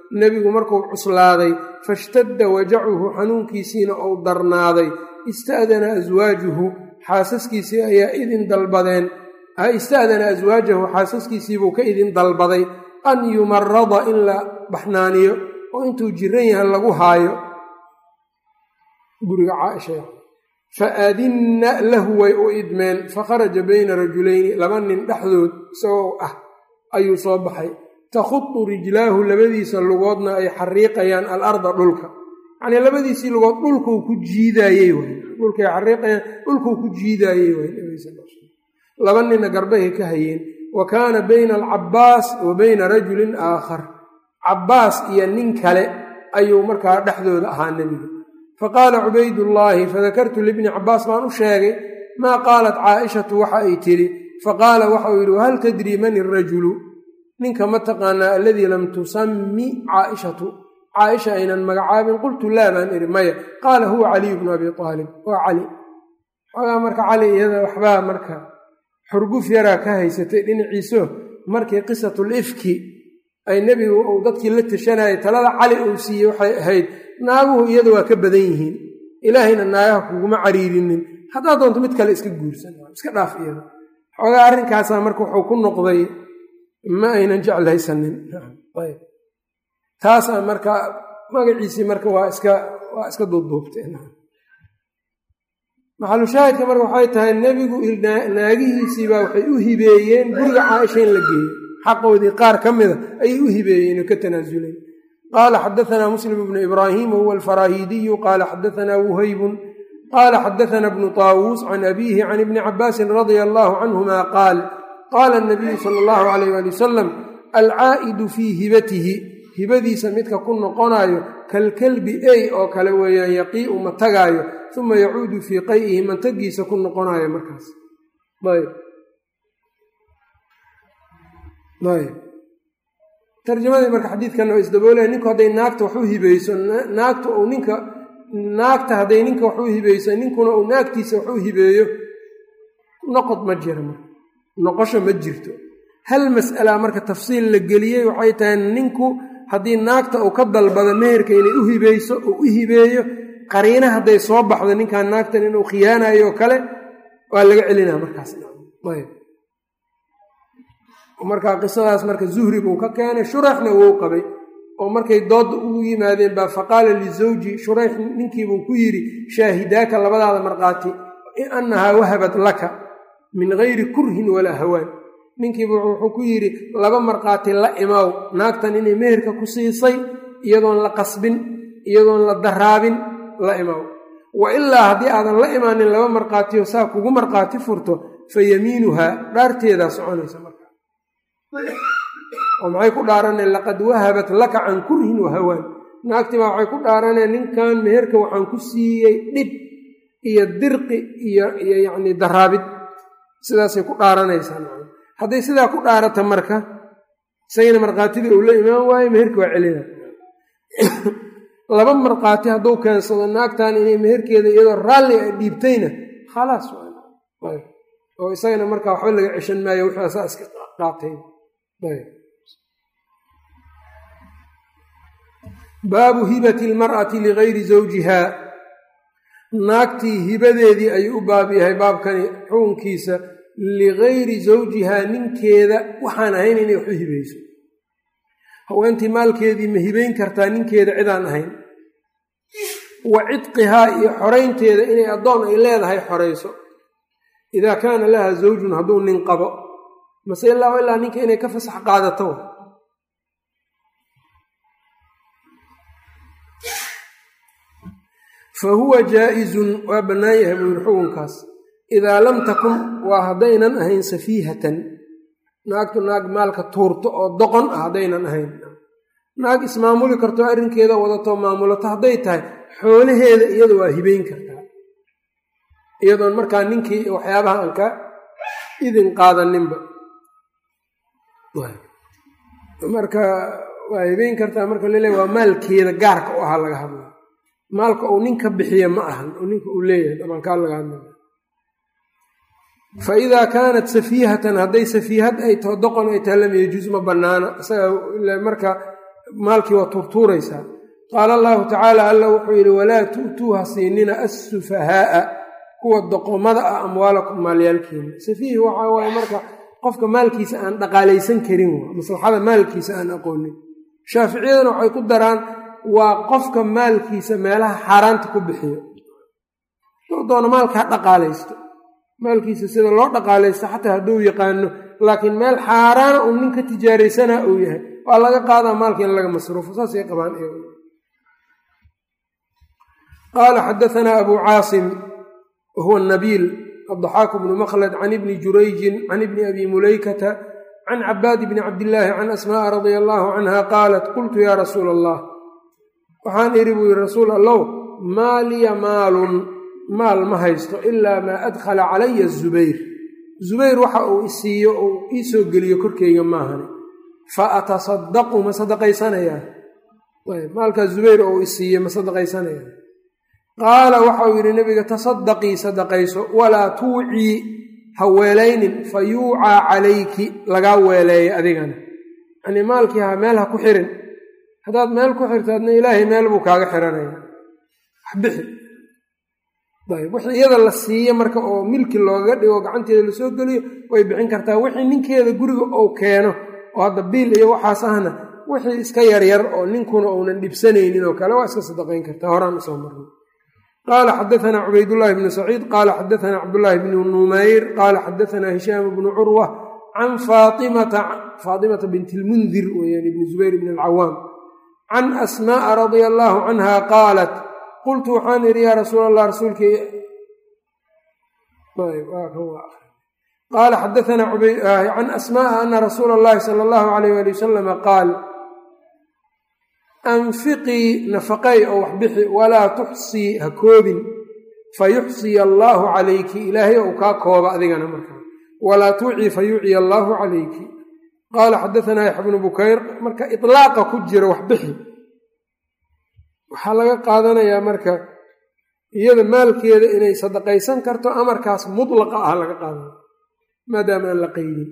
nebigu markuu cuslaaday fashtadda wajacuhu xanuunkiisiina ou darnaaday ista'dana aswaajuhu xaasaskiisii ayaa idin dalbadeen ista'dana aswaajahu xaasaskiisiibuu ka idin dalbaday an yumarada in la baxnaaniyo oo intuu jiran yahay lagu haayo guriga caaisha fa adinna lahu way u idmeen fakharaja bayna rajulayni laba nin dhexdood isagoo ah ayuu soo baxay takhudu rijlaahu labadiisa lugoodna ay xariiqayaan alarda dhulka yacnii labadiisii lugood dhulkuu ku jiidaayey way dhulkay xariiqayaan dhulkuu ku jiidaayey way laba ninna garbahay ka hayeen wa kaana bayna alcabbaas wa bayna rajulin aakhar cabbaas iyo nin kale ayuu markaa dhexdooda ahaa nebiga faqaala cubaydullaahi fadakartu libni cabbaas baan u sheegay maa qaalat caa'ishatu waxa ay tidhi faqaala waxauu yidhi wahal tadrii man irajulu ninka ma taqaanaa aladii lam tusammi caa'ishatu caaisha aynan magacaabin qultu laa baan idhi maya qaala huwa caliyu bnu abi aalib waa cali xoogaa marka cali iyada waxbaa marka xurguf yaraa ka haysatay dhinaciiso markii qisatul ifki ay nebigu uu dadkii la tashanayay talada cali uu siiyey waxay ahayd naaguhu iyada waa ka badan yihiin ilaahayna naagaha kuguma cariirinin haddaa doonto mid kale iska guursan iska dhaaf iyada xoogaa arrinkaasaa marka wuxuu ku noqday ma aynan jeclaysanin taasaa marka magaciisii marka waa iska waa iska duubduubteen maxalushaahidka marka waxay tahay nebigu naagihiisiibaa waxay u hibeeyeen guriga caaisha in la geeyo xaqoodii qaar ka mida ayay u hibeeyeen oo ka tanaasuleen qaala xadaanaa muslim bnu ibraahiim wahuwa alfaraahiidiyu qaala xadaanaa wuhaybun qaala xadaanaa bnu taawuus can abiihi can ibni cabaasin radia allaahu canhuma qaal qaala anabiyu sala allahu calayh waali wasalam alcaa'idu fii hibatihi hibadiisa midka ku noqonaayo kalkalbi ey oo kale weeyaan yaqii'u ma tagaayo uma yacuudu fii qay'ihi mantagiisa ku noqonaayo markaas ayb ayb tarjamadii marka xadiidkanna oo isdaboolaya ninku hadday naagta wax u hibayso naagta uu ninka naagta hadday ninka wax u hibayso ninkuna uu naagtiisa wax u hibeeyo noqod ma jira marka noqosho ma jirto hal mas'ala marka tafsiil la geliyey waxay tahay ninku haddii naagta uu ka dalbado meherka inay u hibayso oo u hibeeyo qariina hadday soo baxdo ninkan naagtan inuu khiyaanayo oo kale waa laga celinaa markaas ayb markaa qisadaas marka zuhri buu ka keenay shuraxna wou qabay oo markay doodda ugu yimaadeen baa faqaala lizawji shurayx ninkiibuu ku yidhi shaahidaaka labadaada markhaati annahaa wahabat laka min gayri kurhin walaa hawaan ninkiibu wuxuu ku yidhi laba markhaati la imaw naagtan inay meherka ku siisay iyadoon la qasbin iyadoon la daraabin la imaw wa ilaa haddii aadan la imaanin laba markhaatiyo saa kugu markhaati furto fa yamiinuhaa dhaarteedaa soconaysa marka oo maxay ku dhaaraneen laqad wahabat laka can kurhin wa hawaan naagtiibaa waxay ku dhaaraneen ninkan meherka waxaan ku siiyey dhib iyo dirqi iyo iyo yacnii daraabid sidaasay ku dhaaranaysaa hadday sidaa ku dhaarata marka isagana markhaatidii uu la imaan waayo meherka waa celina laba markhaati hadduu keensado naagtan inay meherkeeda iyadoo raalli a dhiibtayna khalaas oo isagana markaa waxba laga ceshan maayo wuxuu asaa iska qaatay baabu hibati almar'ati ligayri zawjiha naagtii hibadeedii ayuu u baab yahay baabkani xukunkiisa ligayri zawjihaa ninkeeda waxaan ahayn inay wax u hibayso haweentii maalkeedii ma hibayn kartaa ninkeeda cidaan ahayn wa cidqihaa iyo xoraynteeda inay addoon ay leedahay xorayso idaa kaana laha zawjun hadduu nin qabo mase ilaa ilaa ninka inay ka fasax qaadato fa huwa jaa-izun waa bannaan yahay buu yiri xukunkaas idaa lam takun waa haddaynan ahayn safiihatan naagtu naag maalka tuurto oo doqon ah haddaynan ahayn naag ismaamuli karto arrinkeeda wadato maamulato hadday tahay xoolaheeda iyada waa hibayn kartaa iyadoon markaa ninkii waxyaabaha aan ka idin qaadaninba marka waa hibayn kartaa marka laleeya waa maalkeeda gaarka u ahaa laga hadla maalka uu ninka bixiya ma ahan oo ninka uu leeyahay dhabankaa laga hadla fa idaa kaanat safiihatan hadday safiihad ay taho doqon ay tahay lam yajuus ma bannaana isaga marka maalkii waa turtuuraysaa. qaala allahu tacaala alla wuxuu yidhi walaa tu'tuuha siinina assufahaaa kuwa doqomada ah amwaalakum maalyaalkiina. safiih waxaa waaye marka qofka maalkiisa aan dhaqaalaysan karin maslaxada maalkiisa aan aqoonin. shaaficiyadana waxay ku daraan waa qofka maalkiisa meelaha xaaraanta ku bixiyo. duu doono maalka ha dhaqaalaysto, maalkiisa sida loo dhaqaalaysto xataa hadduu yaqaano, laakiin meel xaaraana uu nin ka tijaaraysanaa uu yahay waa laga qaadaa maalka in laga masruufo. saasay qabaan. qaala xadaanaa abu caasim wahuwa nabiil addaxaaku bnu makhlad can ibni jurayjin can ibni abi mulaykata can cabaad bni cabdillaahi can asmaaa radia allaahu canha qaalat qultu yaa rasuula allah waxaan idhi buu yihi rasuul allow maa liya maalun maal ma haysto ilaa maa adkhala calaya zubayr zubayr waxa uu isiiyo uu ii soo geliyo korkeyga maahane fa atasadaqu ma sadaqaysanayaa maalkaa zubayr oo isiiye ma sadaqaysanaya. qaala waxauu yidhi nebiga tasadaqii sadaqayso walaa tuucii ha weelaynin fa yuucaa calayki lagaa weeleeya adigana. yanii maalkii ha meel ha ku xirin, haddaad meel ku xirto adna ilaahay meel buu kaaga xiranaya. wax bixi ayb wixii iyada la siiyo marka oo milki looga dhigo gacanteeda lasoo geliyo way bixin kartaa. wixii ninkeeda guriga ou keeno oo hadda biil iyo waxaas ahna wixii iska yaryar oo ninkuna uunan dhibsanaynin oo kale waa iska sadaqayn kartaa. horaan usoo marnay. qaala xadaanaa cubaydullaahi bnu saciid qaala xadaanaa cabdullaahi bnu numayr qaala xadaanaa hishaam bnu curwa can faatimata faatimata binti lmundir weyaan ibni zubayr bn alcawaam can asmaaa radia allaahu canha qaalat qultu waxaan idhi yaa rasuul allah rasuulkii qaala xadaanaa can asmaaa ana rasuula allahi sala allahu alayh ali wasalama qaal anfiqii nafaqay oo wax bixi walaa tuxsii ha koobin fayuxsiya allaahu calayki ilaahay ou kaa kooba adigana markaa walaa tuucii fayuuciya allaahu calayki. qaala xadaanaa yaxya bnu bukayr marka itlaaqa ku jira wax bixi waxaa laga qaadanayaa marka iyada maalkeeda inay sadaqaysan karto amarkaas mutlaqa ah laga qaadanaya maadaama aan la qaydin.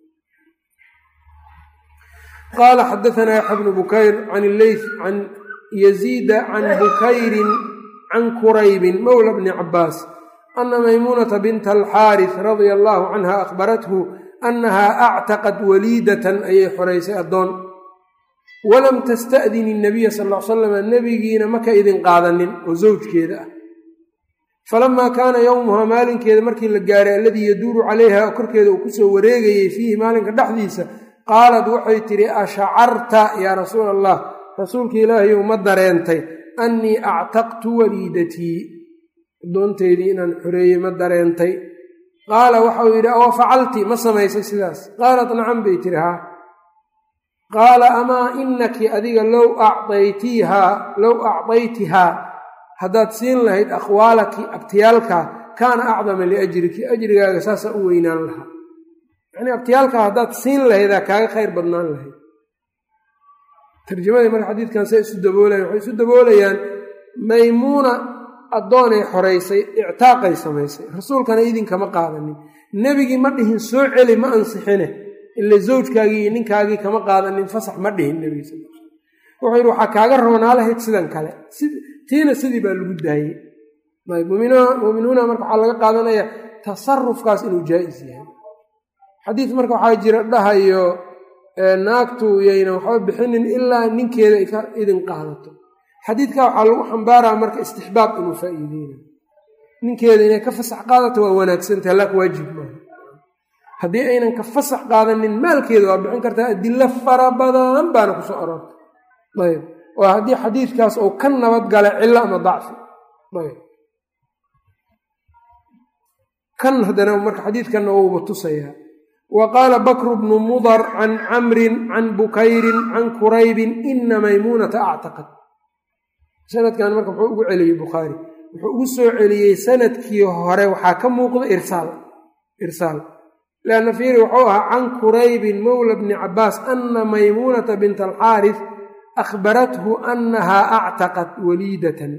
qaala xadaanaa yaxya bnu bukayr can illeyth can yaziida can bukayrin can kuraybin mowla bni cabaas ana maymuunata binta alxaaris radia allaahu canha akhbarathu annahaa actaqat waliidatan ayay xoraysay addoon walam tasta'din innabiya sal l salam nebigiina maka idin qaadanin oo zawjkeeda ah. falamaa kaana yowmuhaa maalinkeeda markii la gaaray alladii yaduuru calayha oo korkeeda uu kusoo wareegayey fiihi maalinka dhexdiisa qaalad waxay tidhi ashacarta yaa rasuula allah rasuulka ilaahayow ma dareentay annii actaqtu waliidatii addoonteydii inaan xoreeyey ma dareentay. qaala waxau yidhi awa facalti ma samaysay sidaas? qaalat nacam bay tihi haa. qaala amaa inaki adiga low acdaytihaa low acdaytihaa haddaad siin lahayd akhwaalaki abtiyaalkaa kaana acdama liajriki ajrigaaga saasaa u weynaan lahaa. yacnii abtiyaalkaa haddaad siin lahaydaa kaaga khayr badnaan lahayd. tarjamadii marka xadiidkan say isu daboolayaan waxay isu daboolayaan maymuuna addoonay xoraysay ictaaqay samaysay rasuulkana idinkama qaadanin. nebigii ma dhihin soo celi ma ansixine ila zawjkaagii iyo ninkaagii kama qaadanin fasax ma dhihin nebiga sal wuxuu yidhi waxaa kaaga roonaa lahayd sidan kale tiina sidii baa lagu daayey. muminuuna marka waxaa laga qaadanaya tasarufkaas inuu jaa-is yahay. xadiid marka waxaa jira dhahayo naagtu yayna waxba bixinin ilaa ninkeeda ay ka idin qaadato. xadiidkaa waxaa lagu xambaaraa marka istixbaab inuu faa'iideyna ninkeeda inay ka fasax qaadato waa wanaagsantaha laak waajib maaha. haddii aynan ka fasax qaadanin maalkeeda waa bixin kartaa adilo fara badan baana ku soo aroortay. ayb waa haddii xadiidkaas uu ka nabad gala cillo ama dacfi. ayb kan haddana marka xadiidkanna wauba tusayaa. wa qaala bakru bnu mudar can camrin can bukayrin can kuraybin ina maymuunata actaqad. sanadkan marka muxuu ugu celiyey bukhaari wuxuu ugu soo celiyey sanadkii hore waxaa ka muuqda irsaal irsaal lanna fiiri wuxuu ahaa can kuraybin mowla bni cabaas ana maymuunata binta alxaaris akhbarathu annahaa actaqat waliidatan.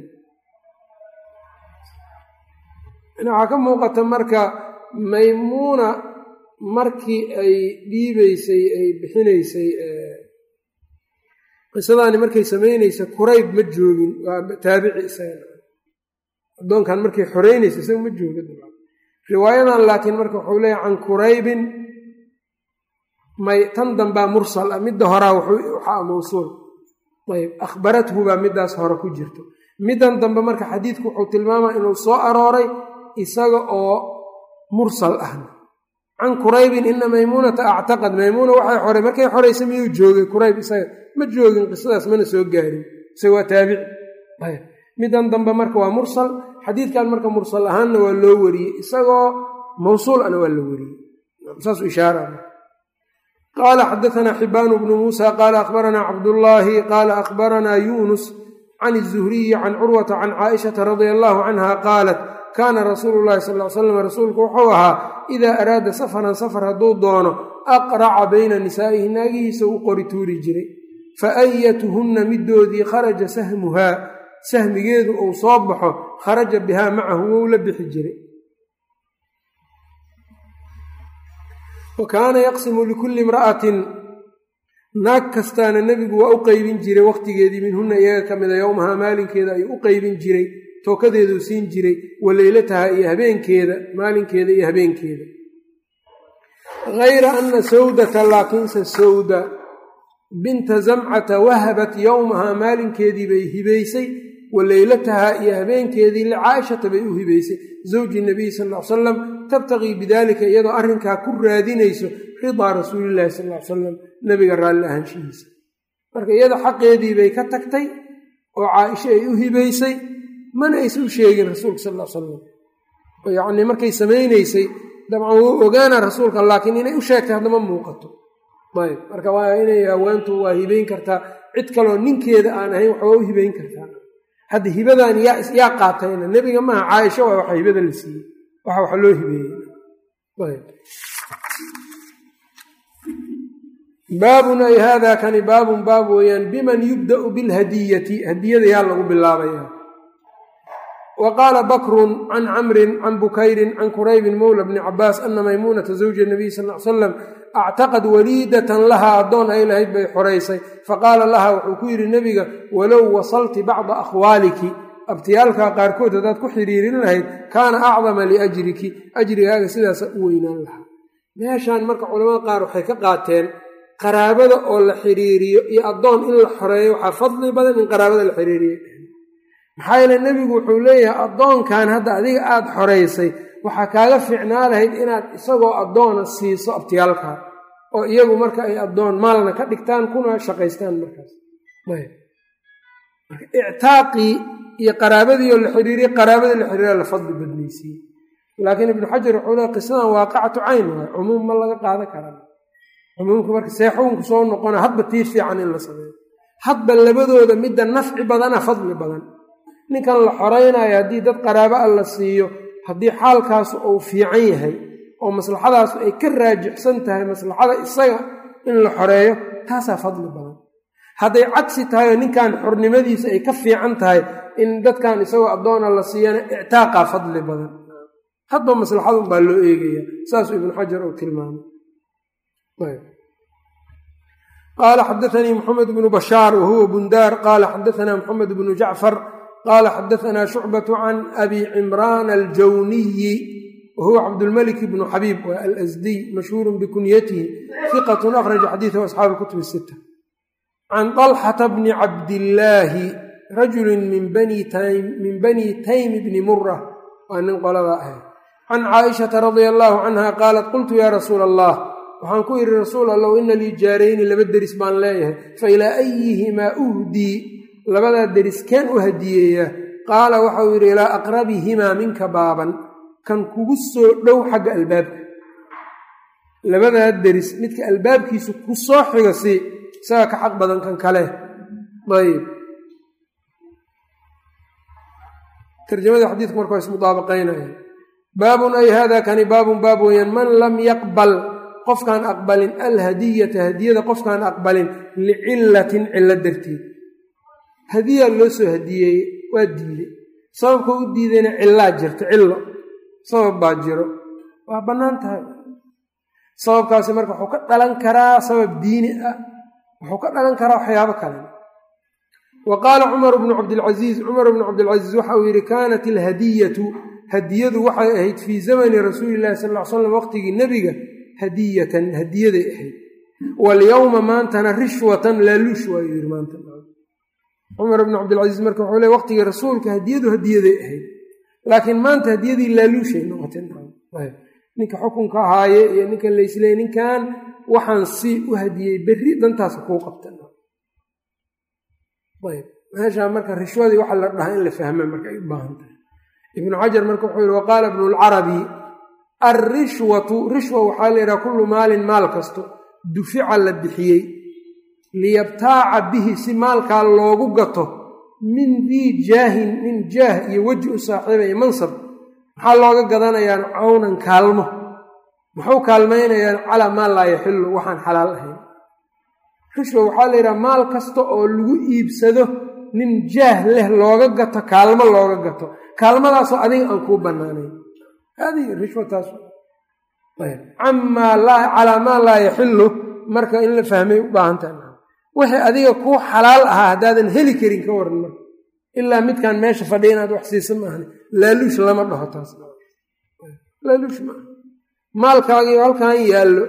waxaa ka muuqata marka maymuuna markii ay dhiibaysay ay bixinaysay qisadaani markay samaynaysa Kurayb ma joogin waa taabici isaga addoonkan markay xoreynaysa isaga ma jooga riwaayadan laakiin marka wuxuu leeyahay can Kuraybin may tan dambaa mursal ah midda horaa waxaa mawsuul ayb akhbarathu baa middaas hore ku jirto middan dambe marka xadiidku wuxuu tilmaamaa inuu soo arooray isaga oo mursal ahna can Kuraybin ina maymuunata actaqad maymuuna waxay xorey markay xoreysa miyuu joogay Kurayb isaga ma joogin qisadaas mana soo gaarin isaga waa taabici ayb middan dambe marka waa mursal xadiidkan marka mursal ahaanna waa loo wariyey isagoo mawsuul ana waa la wariyey saas ishaara qaala xadaثana xibaan bnu muusa qaala akhbaranaa cabdullaahi qaala akhbaranaa yunus can الzuhriyi can curwata can caaishata radia allahu canha qaalat kaana rasuulu llahi sal l slam rasuulku wuxuu ahaa idaa araada safaran safar hadduu doono aqraca bayna nisaa'ihi naagihiisa u qori tuuri jiray faayatuhunna midoodii kharaja sahmuhaa sahmigeedu uu soo baxo kharaja bihaa macahu wou la bixi jiray wa kaana yaqsimu likulli imra'atin naag kastaana nebigu waa u qeybin jiray wakhtigeedii minhunna iyaga ka mida yowmahaa maalinkeeda ayuu u qeybin jiray tookadeeduu siin jiray wa leylataha iyo habeenkeeda maalinkeeda iyo habeenkeeda hayra anna sawdata laakiinse sawda binta zamcata wahabat yowmahaa maalinkeedii bay hibaysay wa leylatahaa iyo habeenkeedii licaaishata bay u hibaysay zawji nabiy sal ll ly salam tabtaqii bidaalika iyadoo arrinkaa ku raadinayso ridaa rasuulillahi sal ly salam nebiga raalli ahaanshihiisa marka iyada xaqeedii bay ka tagtay oo caaisha ay u hibaysay mana aysa u sheegin rasuulka sal l salam oo yacnii markay samaynaysay dabcan wuu ogaana rasuulka laakiin inay u sheegtay haddama muuqato ayb marka waa inay haweentu waa hibayn kartaa cid kaloo ninkeeda aan ahayn waxaa u hibayn kartaa hadda hibadan yaa yaa qaatayna nebiga maaha caaisha waa waxa hibada la siiyey waxa wax loo hibeeyey baabun ay haadaa kani baabun baab weeyaan biman yubda'u bilhadiyati hadiyada yaa lagu bilaabayaa wa qaala bakrun can camrin can bukayrin can kuraybin mowla bni cabaas ana maymuunata zawja nabiy sal l salam actaqad waliidatan lahaa addoon ay lahayd bay xoraysay faqaala lahaa wuxuu ku yidhi nebiga walow wasalti bacda akhwaaliki abtiyaalkaa qaarkood haddaad ku xidhiirin lahayd kaana acdama liajriki ajrigaaga sidaasa u weynaan lahaa meeshaan marka culamada qaar waxay ka qaateen qaraabada oo la xidhiiriyo iyo addoon in la xoreeyo waxaa fadli badan in qaraabada la xidhiiriyo maxaa yeele nebigu wuxuu leeyahay addoonkan hadda adiga aada xoraysay waxaa kaaga fiicnaa lahayd inaad isagoo addoona siiso abtiyaalkaa oo iyagu marka ay addoon maalna ka dhigtaan kuna shaqaystaan markaas ictaaqii iyo qaraabadii oo la xiriiriyey qaraabadii la xiriira la fadli badnaysiiyey laakiin ibnu xajar wuxuu leeay qisadan waaqicatu cayn waay cumuum ma laga qaadan karaa cumuumka marka seexuunku soo noqona hadba tii fiican in la sameeyo hadba labadooda midda nafci badana fadli badan ninkan la xoraynayo haddii dad qaraabo a la siiyo haddii xaalkaasu uu fiican yahay oo maslaxadaasu ay ka raajixsan tahay maslaxada isaga in la xoreeyo taasaa fadli badan hadday cagsi tahay oo ninkan xornimadiisa ay ka fiican tahay in dadkan isagoo addoona la siiyana ictaaqaa fadli badan hadba maslaxadun baa loo eegaya saasuu ibnu xajar uu tilmaamay qaala xadaanii moxamed bnu bashaar wahuwa bundaar qaala xadaanaa moxamed bnu jacfar qaala xadaanaa shucbatu can abi cimraan aljawniyi wahuwa cabdulmalik bnu xabiib waa alasdiy mashhuurun bikunyatihi hiqatun akhraja xadiidahu asxaabu kutubi sita can طalxata bni cabdillaahi rajulin min bani taymi bni mura waa nin qolada ahayd can caaishata radia allaahu canha qaalat qultu yaa rasuula allah waxaan ku idhi rasuul allow ina lii jaarayni laba deris baan leeyahay fa ilaa ayihimaa uhdii labadaa deris keen u hadiyeeyaa qaala waxau yidhi ilaa aqrabihimaa minka baaban kan kugu soo dhow xagga albaabka labadaa deris midka albaabkiisu ku soo xiga si isaga ka xaq badan kan kale ayb tarjamada xadiidku marka waa ismudaabaqaynaya baabun ay haadaa kani baabun baab weeyaan man lam yaqbal qofkaan aqbalin alhadiyata hadiyada qofkaan aqbalin licillatin cillo darteed hadiyaa loo soo hadiyeeyey waa diiday sababka u diidayna cillaa jirto cillo sabab baa jiro waa bannaan tahay sababkaasi marka wuxuu ka dhalan karaa sabab diini ah wuxuu ka dhalan karaa waxyaabo kale wa qaala cumar bnu cabdilcasiis cumar bnu cabdilcasiis waxa uu yidhi kaanat alhadiyatu hadiyadu waxay ahayd fii zamani rasuuli llahi sal ll ly slam waqtigii nebiga hadiyatan hadiyaday ahayd walyowma maantana rishwatan laaluush waayuu yidhi maanta cumar bnu cabdilcasiis marka wuxuu leey waqtigii rasuulka hadiyadu hadiyaday ahayd laakiin maanta hadiyadii laaluushay noqotay ninka xukunka ahaaye iyo ninkan laysleey ninkan waxaan si u hadiyey berri dantaasa kuu qabta ayb meeshaa marka rishwadii waxa la dhahaa in la fahma marka ay u baahan tahay ibnu xajar marka wuxuu yihi waqaala ibnu lcarabi alrishwatu rishwa waxaa la yidhaha kullu maalin maal kasto dufica la bixiyey liyabtaaca bihi si maalkaa loogu gato min dii jaahin nin jaah iyo weji u saaxiiba iyo mansab maxaa looga gadanayaan cawnan kaalmo muxuu kaalmaynayaan calaa maa laa yaxillu waxaan xalaal ahayn rishwa waxaa la yidhaha maal kasta oo lagu iibsado nin jaah leh looga gato kaalmo looga gato kaalmadaasoo adiga aan kuu bannaanayn haadihi rishwataas camaa calaa maa laa yaxillu marka in la fahmay u baahantaha wixii adiga kuu xalaal ahaa haddaadan heli karin ka waran marka ilaa midkaan meesha fadhiya inaad wax siisa maahan laaluush lama dhaho taas laaluush maaha maalkaagii halkan yaallo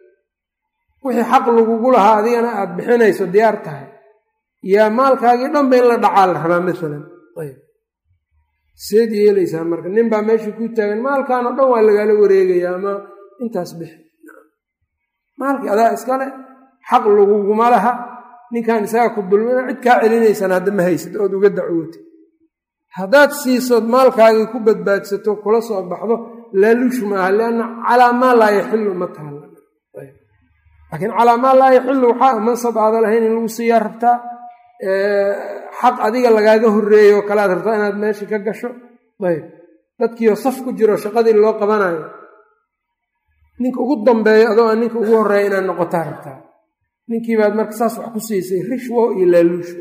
wixii xaq lagugu lahaa adigana aad bixinayso diyaar tahay yaa maalkaagii dhanba in la dhacaa la rabaa maalan ayb seed yeelaysaa marka nin baa meesha ku taagan maalkaan oo dhan waa lagaala wareegayaa ama intaas bixi maalkii adaa iskale xaq laguguma laha ninkan isaga ku dulmina cid kaa celinaysaan hadda ma haysad ood uga dacwootay haddaad siisood maalkaagii ku badbaadsato kula soo baxdo laaluush maaha lianna calaa maa laa yaxillu ma taalla laakiin calaa maa laa yaxillu waxaa mansab aada lahayn in lagu siiyaa rabtaa xaq adiga lagaaga horreeyo oo kale aad rabtaa inaad meesha ka gasho ayb dadkiioo saf ku jiro shaqadii loo qabanayo ninka ugu dambeeyo adoo aan ninka ugu horreeya inaad noqotaa rabtaa ninkii baad marka saas wax ku siisay rishwo iyo laaluush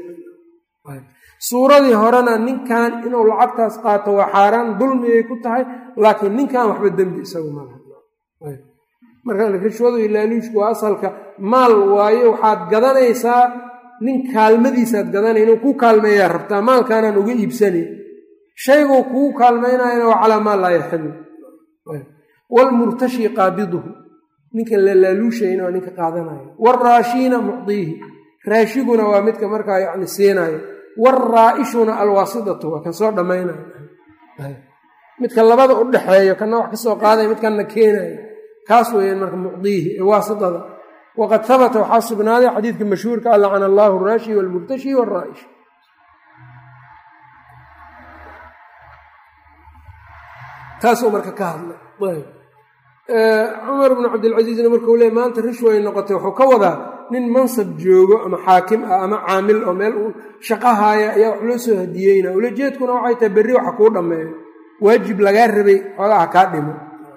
suuradii horena ninkan inuu lacagtaas qaato waa xaaraan dulmiyay ku tahay laakiin ninkan waxba dembi isagu malaha marka rishwadu iyo laaluushku waa asalka maal waaye waxaad gadanaysaa nin kaalmadiisaad gadanay inuu kuu kaalmeeyaa rabtaa maalkaanaan uga iibsanay shayguu kuu kaalmaynayana waa calaa maa laa yaxillu waalmurtashi qaabiduhu ninka la laaluushayna waa ninka qaadanayo waalraashiina mucdiihi raashiguna waa midka markaa yacni siinayo waalraa'ishuna alwaasidatu waa kan soo dhammaynayo midka labada u dhexeeyo kana wax ka soo qaadaya midkanna keenayo kaas weeyaan marka mucdiihi ee waasidada waqad habata waxaa sugnaaday xadiidka mashhuurka a lacana allaahu araashi waalmurtashi waalraa'ish taasuu marka ka hadlay cumar bnu cabdilcasiisna markuu leey maanta rishway noqotay wuxuu ka wadaa nin mansab joogo ama xaakim ah ama caamil oo meel uu shaqahaaya ayaa wax loo soo hadiyeyna ulajeedkuna waxay tahay berri waxa kuu dhammeeyo waajib lagaa rabay xoogaha kaa dhimo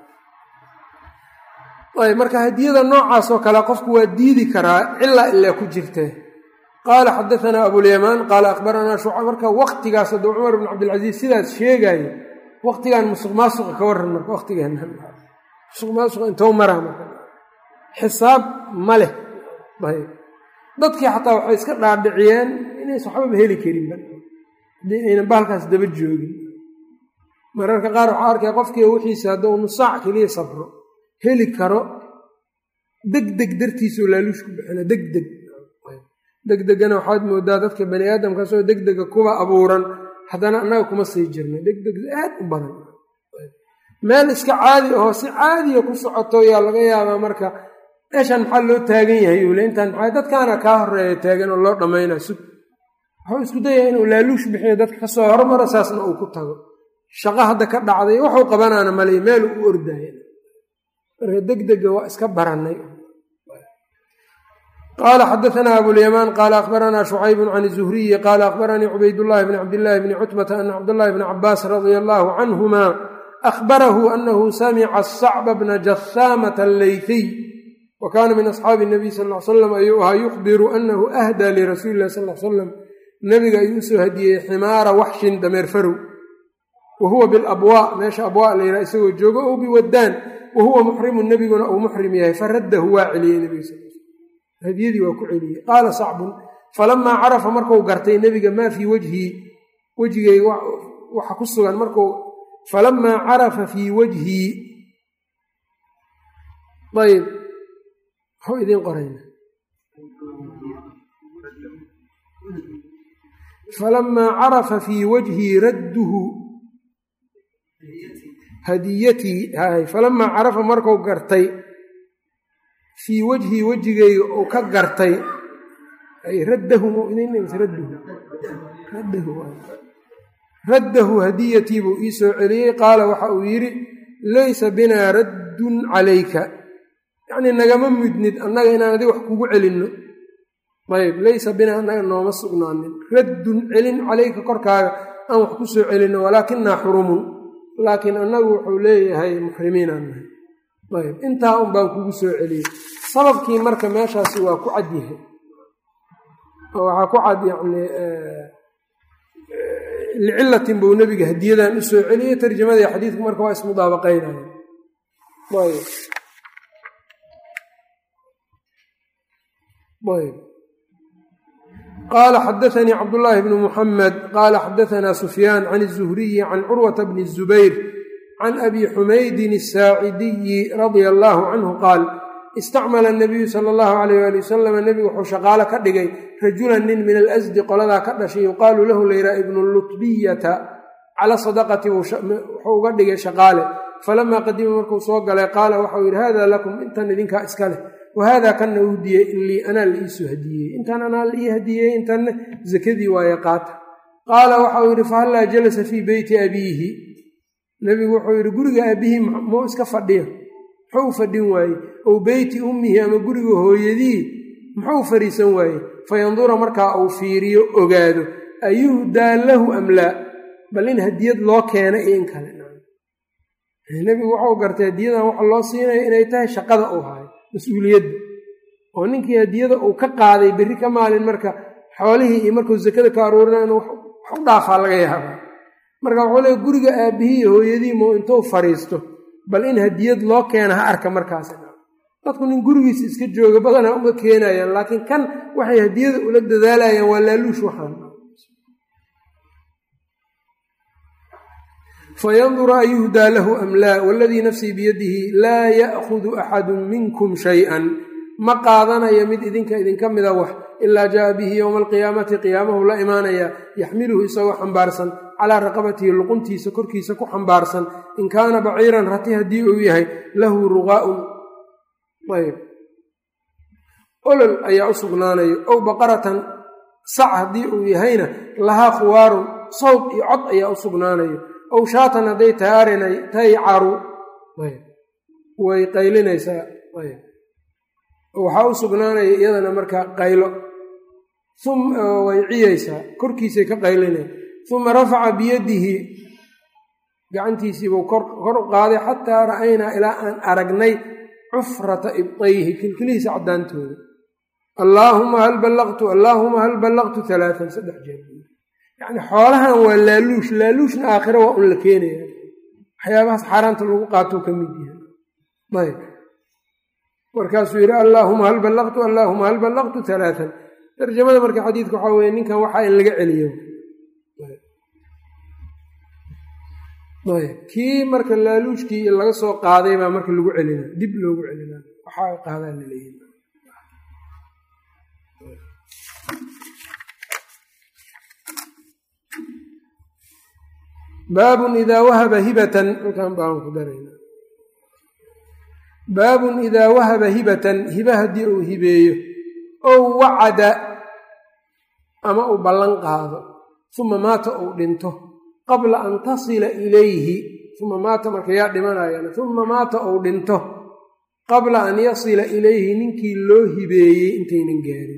ayb marka hadiyada noocaas oo kale qofku waa diidi karaa cilaa ilaa ku jirtee qaala xadaanaa abulyamaan qaala akhbaranaa shuca marka waqtigaas hadduu cumar bnu cabdilcasiis sidaas sheegaayo waqtigan musuq maasuqa ka warran marka waqtigeena musuq maasuqa intou maraa marka xisaab ma leh ayb dadkii xataa waxay iska dhaadhiciyeen inaysa waxbaba heli karinba haddii aynan bahalkaas daba joogin mararka qaar waxaa arkaya qofkii wixiisa hadduu nusaac keliya sabro heli karo deg deg dartiisoo laaluush ku bixina degdeg degdegana waxaad moodaa dadka bani aadamkaasoo degdega kuwa abuuran haddana annaga kuma sii jirna degdeg aad u badan meel iska caadi ahoo si caadiya ku socoto yaa laga yaabaa marka meeshan maxaa loo taagan yahay ule intaan maxaa dadkaana kaa horeeya taagan oo loo dhammaynaa sug wuxuu isku dayahay inuu laaluush bixiyo dadka kasoo hormaro saasna uu ku tago shaqo hadda ka dhacday waxuu qabanaana malay meel u ordaya marka degdega waa iska barannay qaala xadaanaa abulyamaan qaala akhbaranaa shucaybun can zuhriyi qaala akhbaranii cubaydullaahi bni cabdillaahi bni cutbata ana cabdallaahi bni cabaas radia allaahu canhuma akhbarahu anahu samica asacba bna jahaamata alleyfiy wa kaana min asxaabi nabiy sal l salam ayuu ahaa yukhbiru anahu ahdaa lirasuuli illahi sal l salam nabiga ayuu usoo hadiyey ximaara waxshin dameer farow wa huwa bilabwaa meesha abwaa layidhaha isagoo joogo ow biwaddaan wa huwa muxrimun nebiguna uu muxrim yahay faraddahu waa celiyey nebiga sal hadiyadii waa ku celiyey qaala sacbun falamaa carafa marku gartay nebiga maa fii wajhii wejigayga waxa ku sugan marku falamaa carafa fii wajhii ayb muxuu idiin qorayna falamaa carafa fii wajhii radduhu hadiyatii falamaa carafa marku gartay fii wajhii wejigayga uu ka gartay raddahu hadiyatii buu ii soo celiyey qaala waxa uu yidhi laysa binaa raddun calayka yacnii nagama mudnid annaga inaan adig wax kugu celinno ayb laysa binaa annaga nooma sugnaanin raddun celin calayka korkaaga aan wax ku soo celinno walaakinaa xurumun laakiin annagu wuxuu leeyahay muxrimiinaan nahay ayb intaa un baan kugu soo celiyey sababkii marka meeshaasi waa ku cad yahay oo waxaa ku cad yacnii licilatin buu nebiga hadiyadan u soo celiyey tarjamadii xadiidku marka waa ismudaabaqaynaya ayb ayb qaala xadaanii cabdullaahi bnu muxamed qaala xadaanaa sufyaan can الzuhriyi can curwata bni الzubayr can abi xumaydin الsaacidiyi radia allaahu canhu qaal istacmala anabiyu sala allahu calayh waali wasalam nebigu wuxuu shaqaalo ka dhigay rajulan nin min alasdi qoladaa ka dhashay yuqaalu lahu layraa ibnu lutbiyata cala sadaqati wuxuu uga dhigay shaqaale falamaa qadima markuu soo galay qaala waxau yidhi hada lakum intan idinkaa iska leh wahaadaa kanna uhdiyey lii anaa la iisoo hadiyey intan anaa la ii hadiyey intanna sakadii waaye qaata qaala waxau yidhi fahallaa jalasa fii beyti abiihi nebigu wuxuu yidhi guriga aabihii muu iska fadhiyo muxuu fadhin waaye ow beyti ummihi ama guriga hooyadii muxuu fadhiisan waaye fayandura markaa uu fiiriyo ogaado ayuhdaa lahu am laa bal in hadiyad loo keena iyo in kale nebigu wuxuu gartay hadiyadan waxa loo siinayo inay tahay shaqada uu hayo mas-uuliyadda oo ninkii hadiyada uu ka qaaday berri ka maalin marka xoolihii iyo markuu sakada ka aruurina inuu wax u dhaafaa laga yaabaa marka wuxuu leey guriga aabbihii iyo hooyadii mo intuu fadhiisto bal in hadiyad loo keena ha arka markaas dadku nin gurigiisa iska jooga badanaa uma keenayaan laakiin kan waxay hadiyada ula dadaalayaan waa laaluush waxaan fayandura ayuhdaa lahu am laa waladii nafsii biyadihi laa ya'khudu axadun minkum shay-an ma qaadanayo mid idinka idinka mida wax ilaa jaa'a bihi yowma alqiyaamati qiyaamahu la imaanaya yaxmiluhu isagoo xambaarsan calaa raqabatihi luquntiisa korkiisa ku xambaarsan in kaana baciiran rati haddii uu yahay lahu ruqaa'un ayb olol ayaa u sugnaanayo ow baqaratan sac haddii uu yahayna lahaa khuwaarun sawd iyo cod ayaa u sugnaanayo ow shaatan hadday taarinay taycaru way qaylinaysaa waxaa u sugnaanaya iyadana marka qaylo way ciyaysaa korkiisay ka qaylinay uma rafaca biyadihi gacantiisiibuu kor u qaaday xataa ra'aynaa ilaa aan aragnay cufrata ibtayhi kilkilihiisa caddaantooda allaahuma hal ballaqtu allaahuma hal ballaqtu alaaan saddex jeer yacni xoolahan waa laaluush laaluushna aakhira waa un la keenaya waxyaabahaas xaaraanta lagu qaatou ka mid yahay ayb markaasuu yidhi allaahuma hal ballaqtu allaahuma hal ballaqtu alaaan tarjamada marka xadiidka waxaa weye ninkan waxaa in laga celiyo kii marka laaluushkii laga soo qaaday baa marka lagu celina dib loogu celina waxaa qaadaa laleeyahy baabun idaa wahaba hibatan halkan baan ku darayna baabun idaa wahaba hibatan hiba haddii uu hibeeyo ow wacada ama uu ballan qaado uma maata uu dhinto qabla an tasila ilayhi uma maata marka yaa dhimanayana uma maata uu dhinto qabla an yasila ilayhi ninkii loo hibeeyey intaynan gaarin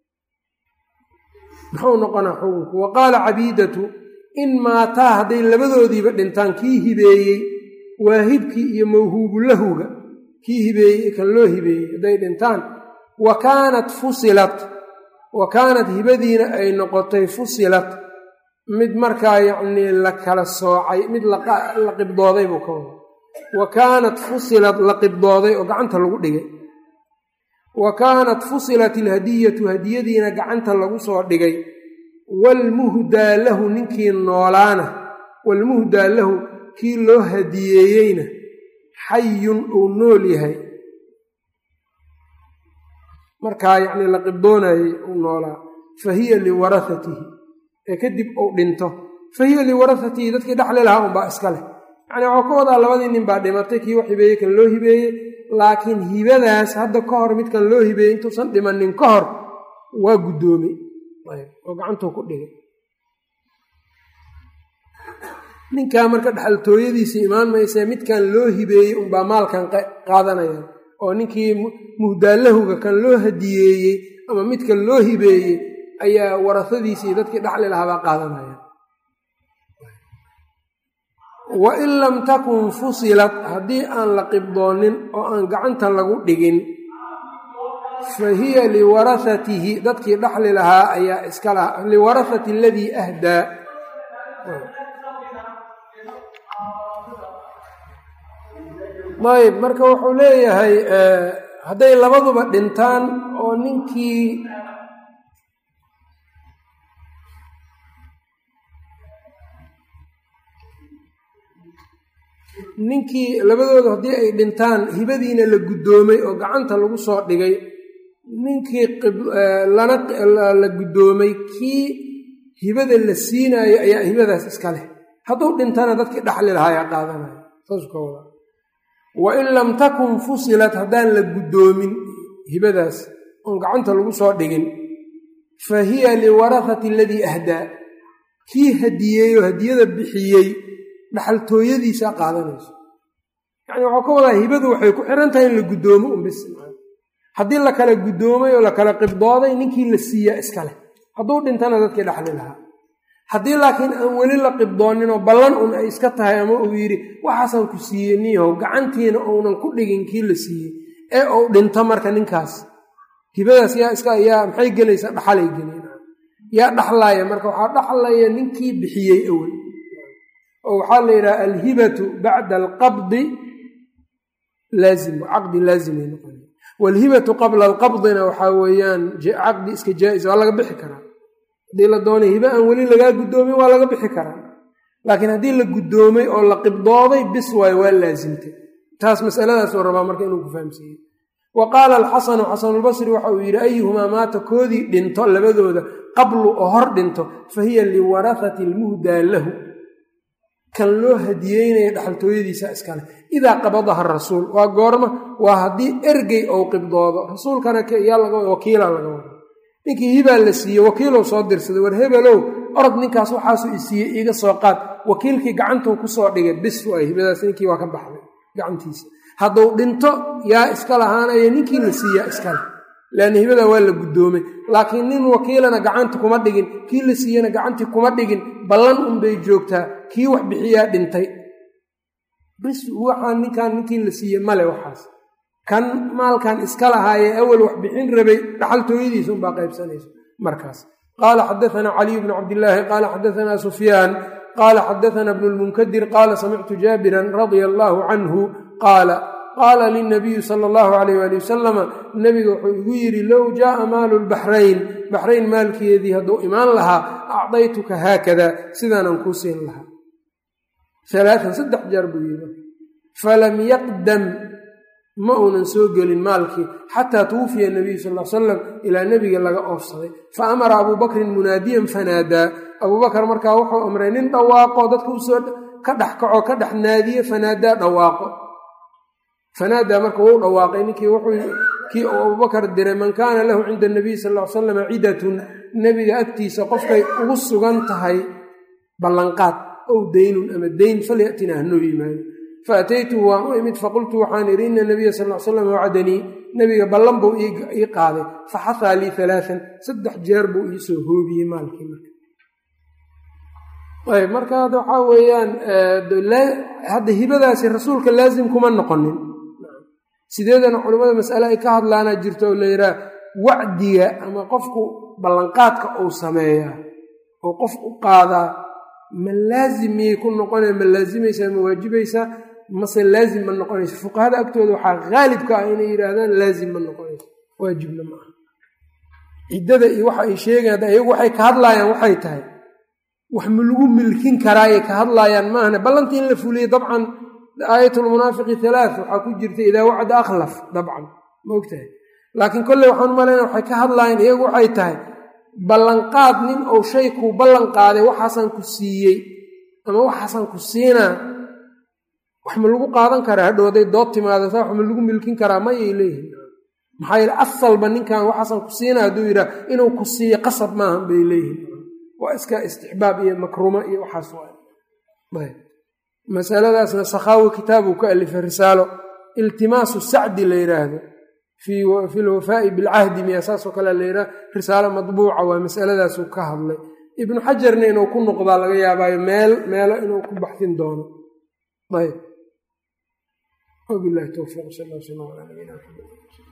muxuu noqonaa xukunku wa qaala cabiidatu in maataa hadday labadoodiiba dhintaan kii hibeeyey waahibkii iyo mawhuubu lahuga kii hibeeyey kan loo hibeeyey hadday dhintaan wa kaanat fusilat wa kaanat hibadiina ay noqotay fusilat mid markaa yacnii la kala soocay mid la qibdooday buu ka wada wa kaanat fusilat la qibdooday oo gacanta lagu dhigay wa kaanat fusilat ilhadiyatu hadiyadiina gacanta lagu soo dhigay waalmuhdaa lahu ninkii noolaana waalmuhdaa lahu kii loo hadiyeeyeyna xayun uu nool yahay markaa yacni la qibdoonayay uu noolaa fa hiya liwarahatihi ee kadib uu dhinto fa hiya liwarahatihi dadkii dhaxli lahaa unbaa iska leh yacni waxuu ka wadaa labadii nin baa dhimatay kii wax hibeeyey kan loo hibeeyey laakiin hibadaas hadda ka hor midkan loo hibeeyey intuusan dhimanin ka hor waa guddoomay oo gacantuu ku dhigay ninkaa marka dhaxaltooyadiisa imaan maysee midkan loo hibeeyey unbaa maalkan qaadanaya oo ninkii muhdaallahuga kan loo hadiyeeyey ama midkan loo hibeeyey ayaa warasadiisii dadkii dhaxli lahaabaa qaadanaya wa in lam takun fusilat haddii aan la qibdoonin oo aan gacanta lagu dhigin fa hiya liwarahatihi dadkii dhaxli lahaa ayaa iska lahaa liwarahati aladii ahdaa ayb marka wuxuu leeyahay hadday labaduba dhintaan oo ninkii ninkii labadooda haddii ay dhintaan hibadiina la guddoomay oo gacanta lagu soo dhigay ninkii lana la guddoomay kii hibada la siinaayo ayaa hibadaas iska leh hadduu dhintana dadkii dhaxli lahaa ayaa qaadanaya saasuu ka wadaa wa in lam takun fusilat haddaan la guddoomin hibadaas oon gacanta lagu soo dhigin fa hiya liwarahati aladii ahdaa kii hadiyeeyoo hadiyada bixiyey dhaxaltooyadiisaa qaadanayso yacni waxuu ka wadaa hibadu waxay ku xihan tahay in la guddoomo unbis haddii la kala guddoomay oo la kala qibdooday ninkii la siiyaa iska leh hadduu dhintana dadkii dhaxli lahaa haddii laakiin aan weli la qibdooninoo ballan un ay iska tahay ama uu yidhi waxaasaan ku siiyey niyahow gacantiina uunan ku dhigin kii la siiyey ee uu dhinto marka ninkaas hibadaas yaa iska yaa maxay gelaysaa dhaxalay geleen yaa dhaxlaaya marka waxaa dhaxlaya ninkii bixiyey awel oo waxaa la yidhaha alhibatu bacda alqabdi laazim caqdi laazimay noqon waalhibatu qabla alqabdina waxaa weeyaan caqdi iska jaa-is waa laga bixi karaa haddii la doonay hibe aan weli lagaa guddoomin waa laga bixi karaa laakiin haddii la guddoomay oo la qibdooday bis waayo waa laasimtay taas masaladaasuu rabaa marka inuu ku fahamsiiyey wa qaala alxasanu xasanulbasri waxa uu yidhi ayuhumaa maata koodii dhinto labadooda qablu oo hor dhinto fa hiya liwarahati almuhdaa lahu kan loo hadiyeynaya dhaxaltooyadiisa iskale idaa qabadaha rasuul waa goorma waa haddii ergey ou qibdoodo rasuulkana yaa laga wakiila laga wada ninkii hibaa la siiyey wakiilow soo dirsaday war hebelow orod ninkaas waxaasuu isiiyey iiga soo qaad wakiilkii gacantuu ku soo dhigay bis waay hibadaas ninkii waa ka baxday gacantiisa hadduu dhinto yaa iska lahaanaya ninkii la siiyaa iskale leanna hibadaa waa la guddoomay laakiin nin wakiilana gacanta kuma dhigin kii la siiyana gacantii kuma dhigin ballan unbay joogtaa kii wax bixiyaa dhintay bis waxaa ninkaan ninkii la siiyey male waxaas kan maalkan iska lahaayee awal wax bixin rabay dhaxaltooyadiisa unbaa qaybsanayso markaas qaala xadaanaa caliy bnu cabdillaahi qaala xadaanaa sufyaan qaala xadaanaa bnu lmunkadir qaala samictu jaabiran radia allaahu canhu qaala qaala linabiyi sala allahu calayh waali wasalama nebiga wuxuu igu yidhi low jaaa maalu lbaxrayn baxrayn maalkeedii hadduu imaan lahaa acdaytuka haakada sidaanaan kuu siin lahaa alaaan saddex jeer buu yidhi falam yaqdam ma uunan soo gelin maalkii xataa tuwufiya nabiyu sal l salam ilaa nebiga laga oofsaday fa amara abuu bakrin munaadiyan fanaadaa abuubakar markaa wuxuu amray nin dhawaaqo dadka usoo ka dhex kaco ka dhex naadiye fanaadaa dhawaaqo fanaadaa marka wuu dhawaaqay ninkii wuxuu kii uu abubakar diray man kaana lahu cinda nabiy sal l salam cidatun nebiga agtiisa qofkay ugu sugan tahay ballanqaad ow daynun ama dayn falyatina hanoo yimaado faataytuhu waan u imid faqultu waxaan idhi ina nabiya sal l slam wacdanii nebiga ballan buu ii qaaday faxahaa lii alaaan saddex jeer buu iisoo hoobiyey maalkii marka ayb marka hadda waxaa weeyaan hadda hibadaasi rasuulka laasim kuma noqonin sideedana culimmada mas'ale ay ka hadlaanaa jirto oo la yidhaha wacdiga ama qofku ballanqaadka uu sameeyaa oo qof u qaadaa ma laazim miyay ku noqonaya ma laazimaysaa ma waajibaysaa mase laazim ma noqonayso fuqahada agtooda waxaa haalibka ah inay yidhaahdaan laazim ma noqonayso waajibna ma aha ciddada iyo waxa ay sheegayaan iyagu waxay ka hadlaayaan waxay tahay wax ma lagu milkin karaayay ka hadlaayaan maahane ballantii in la fuliyey dabcan aayatulmunaafiqi halaath waxaa ku jirta idaa wacada akhlaf dabcan ma ogtahay laakiin kolley waxaan u malayna waxay ka hadlaayaan iyagu waxay tahay ballanqaad nin ou shay kuu ballan qaaday waxaasaan ku siiyey ama waxaasaan ku siinaa wax ma lagu qaadan karaa hadhow hadday dood timaado taa wax ma lagu milkin karaa mayay leeyihin maxaa yeele asalba ninkan waxaasaan ku siinaa hadduu yidhaah inuu ku siiyo qasab maahan bay leeyihin waa iska istixbaab iyo makruuma iyo waxaas waay masaladaasna sakhaawi kitaabuu ka alifay risaalo iltimaasu sacdi la yidhaahdo fi lwafaa'i bilcahdi miya saasoo kale la yidhaha risaalo madbuuca waa masaladaasuu ka hadlay ibnu xajarna inuu ku noqdaa laga yaabaayo meel meelo inuu ku baxsin doono ayb wabilahi towfiiq sal l slam ala nabiyina maxamed